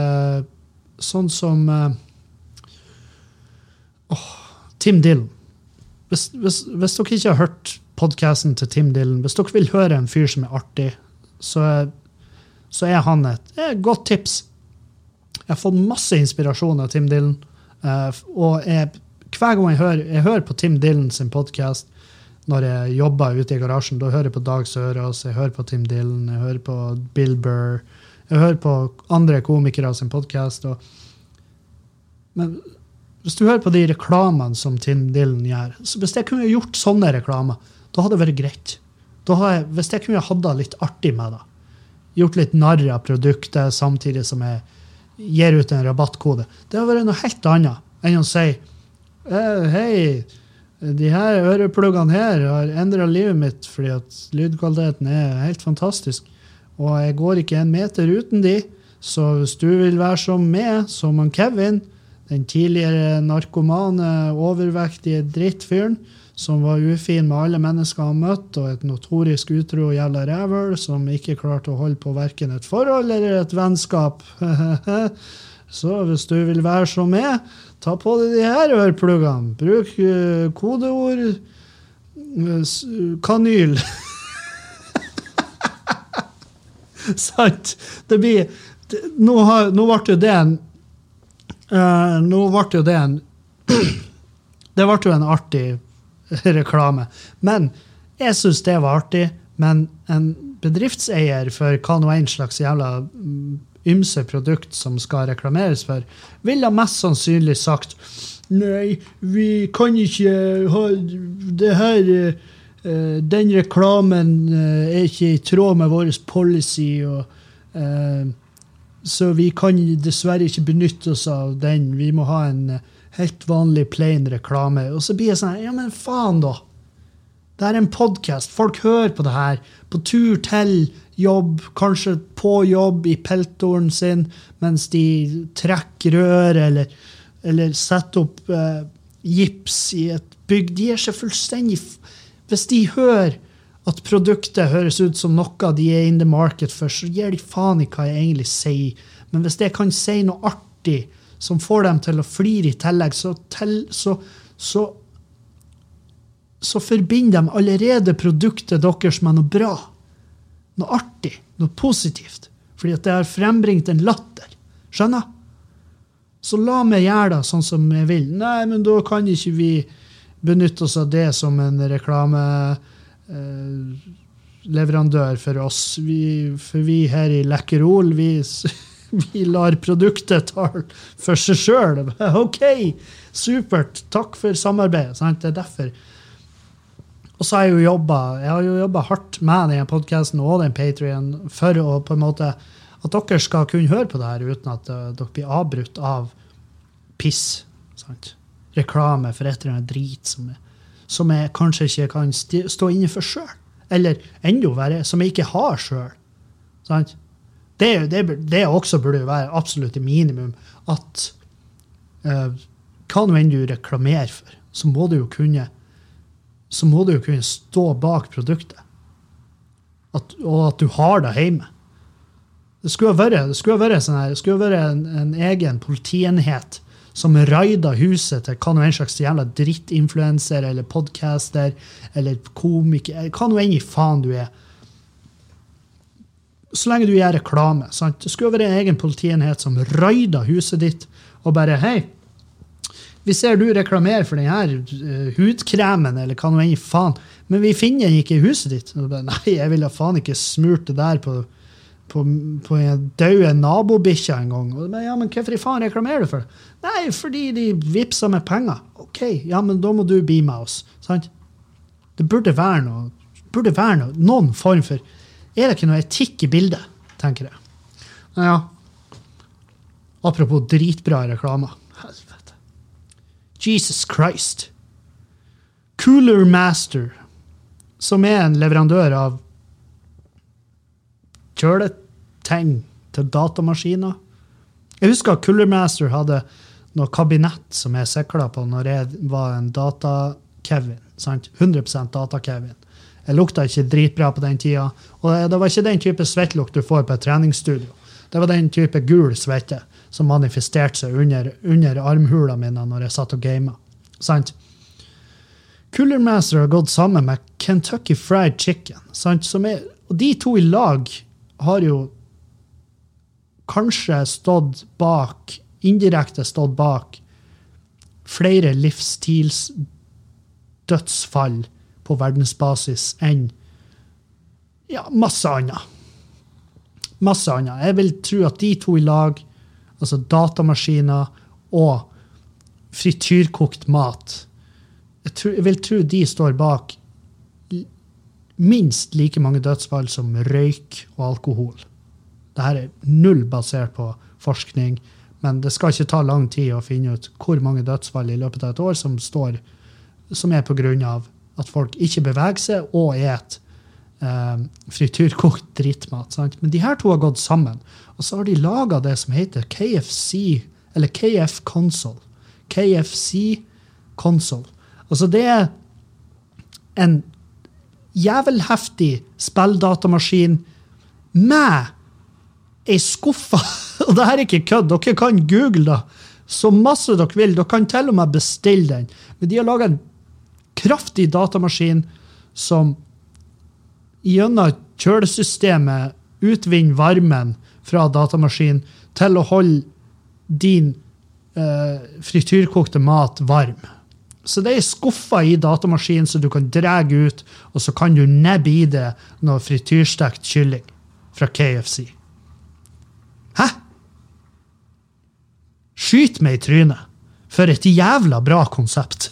Tim Dillon. Hvis dere ikke har hørt podcasten til Tim Dillon, hvis dere vil høre en fyr som er artig, så er han et godt tips. Jeg har fått masse inspirasjon av Tim Dillon, og hver gang jeg hører på Tim Dillon sin podcast, når jeg jobber ute i garasjen, da hører jeg på Dag Sørås, jeg hører på Tim Dillon, jeg hører på Bill Burr, jeg hører på andre komikere sin podcast. Men hvis du hører på de reklamene som Tim Dillon gjør, så hvis jeg kunne gjort sånne reklamer, da hadde det vært greit. Hvis jeg kunne hatt det litt artig med det, gjort litt narr av produktet samtidig som jeg gir ut en rabattkode, det har vært noe helt annet enn å si, hei, de her ørepluggene her har endret livet mitt fordi at lydkvaliteten er helt fantastisk, og jeg går ikke 1 meter uten de, så hvis du vil være som meg, som han Kevin, den tidligere narkomane, overvektige drittfyren, som var ufin med alle mennesker han møtt, og et notorisk utro og jævla rævøl, som ikke klarte å holde på hverken et forhold eller et vennskap. Så hvis du vil være som meg, ta på deg de her ørepluggene. Bruk kodeord kanyl. Sant? Nå ble jo det en artig reklame. Men jeg synes det var artig, men en bedriftseier for hva nå en slags jævla ymse produkt som skal reklameres for, ville mest sannsynlig sagt, nei, vi kan ikke ha det her, den reklamen er ikke i tråd med vår policy, og så vi kan dessverre ikke benytte oss av den. Vi må ha en helt vanlig plain reklame. Og så blir jeg sånn, ja, men faen da. Det er en podcast. Folk hører på det her på tur til jobb, kanskje på jobb i peltoren sin, mens de trekker rør eller setter opp gips i et bygg. De er så fullstendig... Hvis de hører at produktet høres ut som noe de er in the market for, så gir de faen i hva jeg egentlig sier. Men hvis jeg kan si noe artig som får dem til å flire i tillegg, så forbinder de allerede produktet deres med noe bra. Noe artig, noe positivt. Fordi at det har frembringt en latter. Skjønner? Så la meg gjøre det sånn som jeg vil. Nei, men da kan ikke vi benytte oss av det som en reklame leverandør for oss. For vi her i Lekkerol, vi lar produktet ta for seg selv. Ok, supert. Takk for samarbeidet. Sant? Det er derfor. Og så har jeg jo jobbet hardt med denne podcasten og den Patreon for å på en måte at dere skal kunne høre på det her uten at dere blir avbrutt av piss. Sant? Reklame for et eller annet drit som jeg kanskje ikke kan stå inne for selv. Eller enda verre, som jeg ikke har selv. Sant? Det også burde jo være absolutt minimum at hva nå enn du reklamerer for, så må du jo kunne stå bak produktet. Og at du har det hjemme. Det skulle være en egen politienhet som raider huset til hva noe en slags jævla drittinfluencer, eller podcaster, eller komiker, hva noe enn i faen du er. Så lenge du gjør reklame, sant? Det skulle være en egen politienhet som raider huset ditt, og bare, hei, vi ser du reklamerer for denne hudkremen, eller hva noe enn i faen, men vi finner den ikke i huset ditt. Og bare, nei, jeg vil ha faen ikke smurt det der på en døde nabobikkja en gang. Og bare, ja, men hvorfor i faen reklamerer du for det? Nei, fordi de vipser med penger. Ok, ja, men da må du bli med oss, sant? Det burde være noen form for, er det ikke noe etikk i bildet, tenker jeg. Ja, apropos dritbra reklame. Helvete. Jesus Christ. Cooler Master, som er en leverandør av kjøleting til datamaskiner. Jeg husker at Cooler Master hadde noe kabinett som jeg siklet på når jeg var en data-Kevin, sant? 100% data-Kevin. Jeg lukta ikke dritbra på den tida, og det var ikke den type svettlukt du får på et treningsstudio. Det var den type gul svette som manifesterte seg under armhula mine når jeg satt og gamet. Sant? Cooler Master har gått sammen med Kentucky Fried Chicken, sant? Og de to i lag har jo kanskje indirekte stått bak flere livsstilsdødsfall på verdensbasis enn masse annet. Jeg vil tro at de to i lag, altså datamaskiner og frityrkokt mat, jeg vil tro de står bak minst like mange dødsfall som røyk og alkohol. Dette er null basert på forskning, men det skal ikke ta lang tid å finne ut hvor mange dødsfall i løpet av et år som er på grunn av at folk ikke beveger seg og et frityrkokt drittmat. Sant? Men de her to har gått sammen, og så har de laget det som heter KFC, eller KF Console. KFC Console. Altså det er en jævelheftig spilldatamaskin med ei skuffa, og det her er ikke kødd, dere kan google da, så masse dere vil, dere kan til og med bestille den, men de har laget en kraftig datamaskin som gjennom kjølesystemet utvinner varmen fra datamaskinen til å holde din frityrkokte mat varm. Så det er skuffa i datamaskinen så du kan drege ut, og så kan du nebbe i det noe frityrstekt kylling fra KFC. Hæ? Skyt meg i trynet. For et jævla bra konsept.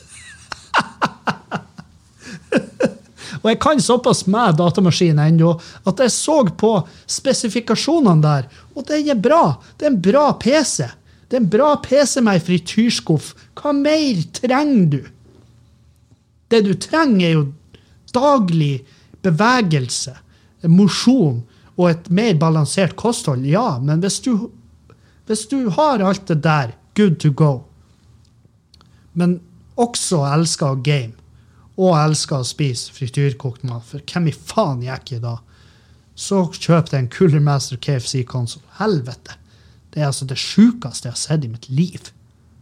Og jeg kan såpass med datamaskinen enda, at jeg så på spesifikasjonene der, og det er bra. Det er en bra PC. Det er en bra PC med en frityrskuff. Hva mer trenger du? Det du trenger er jo daglig bevegelse, motion og et mer balansert kosthold, ja, men hvis du har alt det der, good to go, men også elsker å game, og elsker å spise frityrkokt mat, for hvem I faen jeg ikke da, så kjøp deg en Cooler Master KFC-konsol. Helvete. Det altså det sjukeste jeg har sett I mitt liv.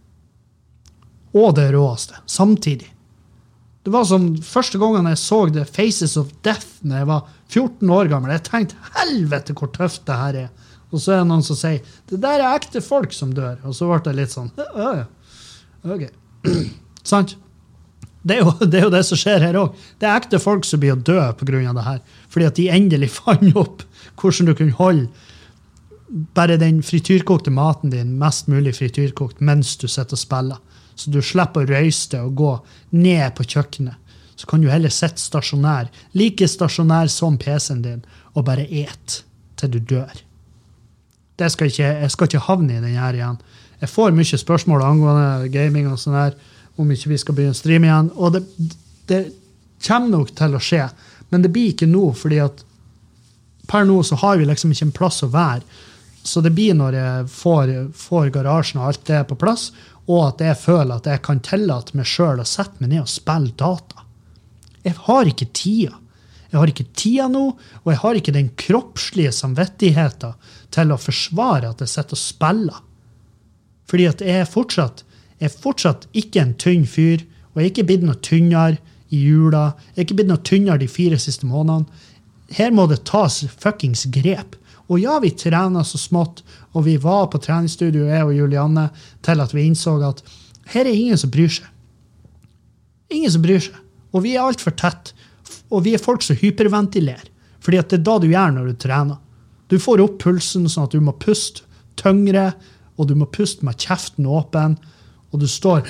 Og det råeste, samtidig. Det var som første gangen jeg så det Faces of Death når jeg var 14 år gammel. Jeg tenkte, helvete hvor tøft det her Og så det noen som sier, det der ekte folk som dør. Og så ble det litt sånn, ok. Sant? Det er jo det som skjer her også. Det ekte folk som blir å dø på grunn av det her. Fordi at de endelig fant opp hvordan du kunne holde bare den frityrkokte maten din mest mulig frityrkokt mens du sitter og spiller. Så du slipper å røyste og gå ned på kjøkkenet. Så kan du heller sitte stasjonær, like stasjonær som PC-en din, og bare et til du dør. Jeg skal ikke havne I den her igjen. Jeg får mye spørsmål angående gaming og sånn her, om ikke vi skal begynne å streame igjen. Og det kommer nok til å skje, men det blir ikke nå, fordi at per nå så har vi liksom ikke en plass å være. Så det blir når jeg får garasjen og alt det på plass, og at jeg føler at jeg kan tillate meg selv å sette meg ned og spille data. Jeg har ikke tida. Jeg har ikke tida nå, og jeg har ikke den kroppslige samvittigheten til å forsvare at jeg sitter og spiller. Fordi at jeg er fortsatt ikke en tynn fyr, og jeg er ikke blitt noe tynnere I jula, jeg er ikke blitt noe tynnere de 4 siste månedene. Her må det tas fuckings grep. Og ja, vi trener så smått, og vi var på treningsstudio, jeg og Julianne, til at vi innså at her ingen som bryr seg. Ingen som bryr seg. Og vi alt for tett. Og vi folk som hyperventilerer. Fordi at det da du gjør når du trener. Du får opp pulsen sånn at du må puste tyngre, og du må puste med kjeften åpen, og du står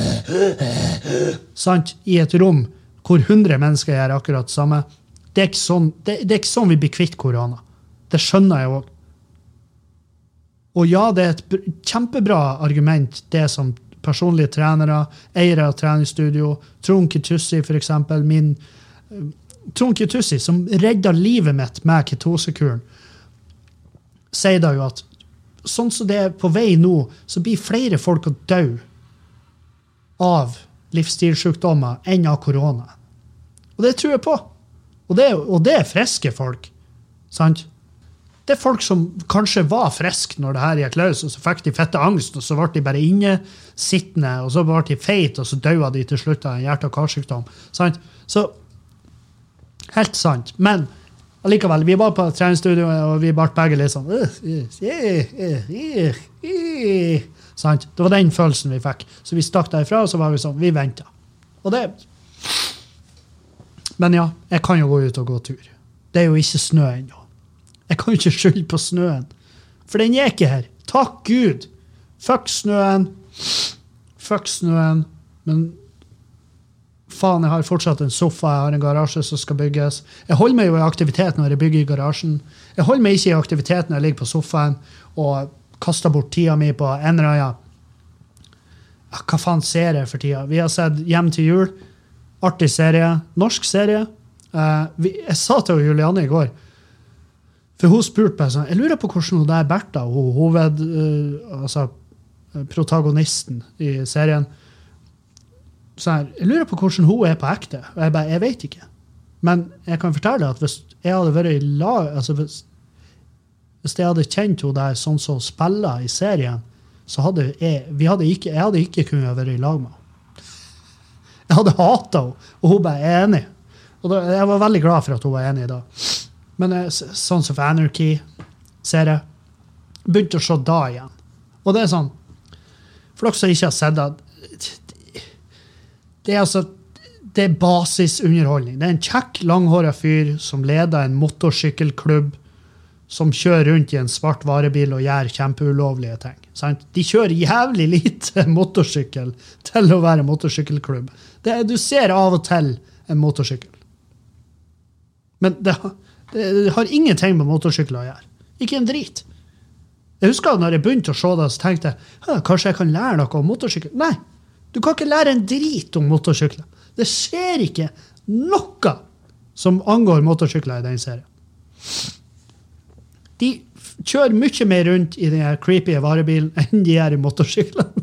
sant, I et rom hvor 100 mennesker gjør akkurat det samme. Det er ikke sånn vi blir kvitt korona. Det skjønner jeg også. Og ja, det er et kjempebra argument, det som personlige trenere, eiere av treningsstudio, Trond Kitussi for eksempel, Trond Kitussi, som reddet livet mitt med ketosekuren, sier da jo at sånn som det er på vei nå, så blir flere folk å dø av livsstilssykdommer enn av korona. Og det tror jeg på. Og det er friske folk. Sant? Det er folk som kanskje var friske når det her gikk løs, og så fikk de fette angst, og så ble de bare innesittende, og så ble de feit, og så døde de til slutt av en hjerte- og karsykdom. Sant? Så, helt sant. Men allikevel, vi var på treningsstudio, og vi ble begge litt sånn, sant? Det var den følelsen vi fikk. Så vi stakk derfra, og så var vi sånn, vi ventet. Og det... Men ja, jeg kan jo gå ut og gå tur. Det er jo ikke snø ennå. Jeg kan jo ikke skylde på snøen. For den er ikke her. Takk Gud. Fuck snøen. Men faen, jeg har fortsatt en sofa. Jeg har en garasje som skal bygges. Jeg holder meg jo I aktivitet når jeg bygger I garasjen. Jeg holder meg ikke I aktivitet når jeg ligger på sofaen og kaster bort tida mi på en eller annen. Hva faen ser jeg for tida? Vi har sett Hjem til jul. Artig serie. Norsk serie. Jeg sa til Julianne I går, for hun spurte meg sånn, jeg lurer på hvordan hun der Bertha, altså protagonisten I serien, så her, jeg lurer på hvordan hun på ekte. Og jeg vet ikke. Men jeg kan fortelle at hvis jeg hadde vært I lag, altså hvis jeg hadde kjent hun der sånn som spiller I serien, så hadde jeg hadde ikke kunnet være I lag med henne. Jeg hadde hatet henne, og hun bare enig. Og jeg var veldig glad for at hun var enig I dag. Men Sons of Anarchy serie begynte å se da igjen. Og det sånn, for dere som ikke har sett det, det altså, det basisunderholdning. Det en kjekk, langhåret fyr som leder en motorsykkelklubb som kjører rundt I en svart varebil og gjør kjempeulovlige ting. Sant? De kjører jævlig lite motorsykkel til å være motorsykkelklubb. Du ser av og til en motorsykkel. Men det har ingenting med motorsykler å gjøre. Ikke en drit. Jeg husker at når jeg begynte å se det, så tenkte jeg, kanskje jeg kan lære noe om motorsykler? Nei, du kan ikke lære en drit om motorsykler. Det skjer ikke noe som angår motorsykler i den serien. De kjører mye mer rundt i den her creepy varebilen enn de er i motorsyklene.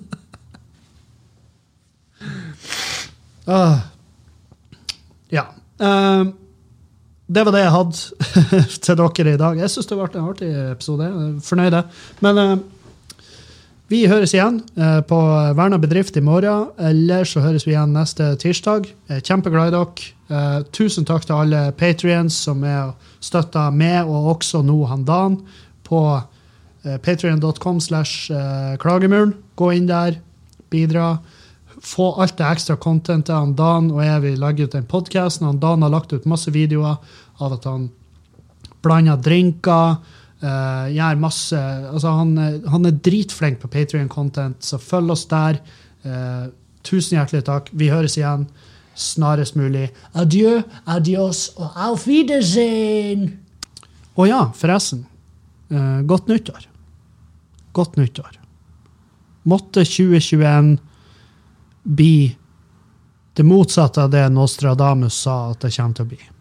Ja. Det var det jeg hadde til dere i dag. Jeg synes det har vært en artig episode. Jeg er fornøyd. Men vi høres igjen på Verna Bedrift i morgen, eller så høres vi igjen neste tirsdag. Jeg er kjempeglad i dere. Tusen takk til alle Patreons som er støttet med, og også nå han Dan, på patreon.com/klagemuren. Gå inn der, bidra, få alt det ekstra contentet. Han Dan og jeg vil legge ut en podcast. Han Dan har lagt ut masse videoer av at han blander drinker, gjør masse, altså han er dritflink på Patreon-content, så følg oss der. Tusen hjertelig takk. Vi høres igjen snarest mulig. Adjø, adios og auf Wiedersehen! Og ja, forresten. Godt nyttår. Godt nyttår. Måtte 2021 bli det motsatte av det Nostradamus sa at det kommer til å bli.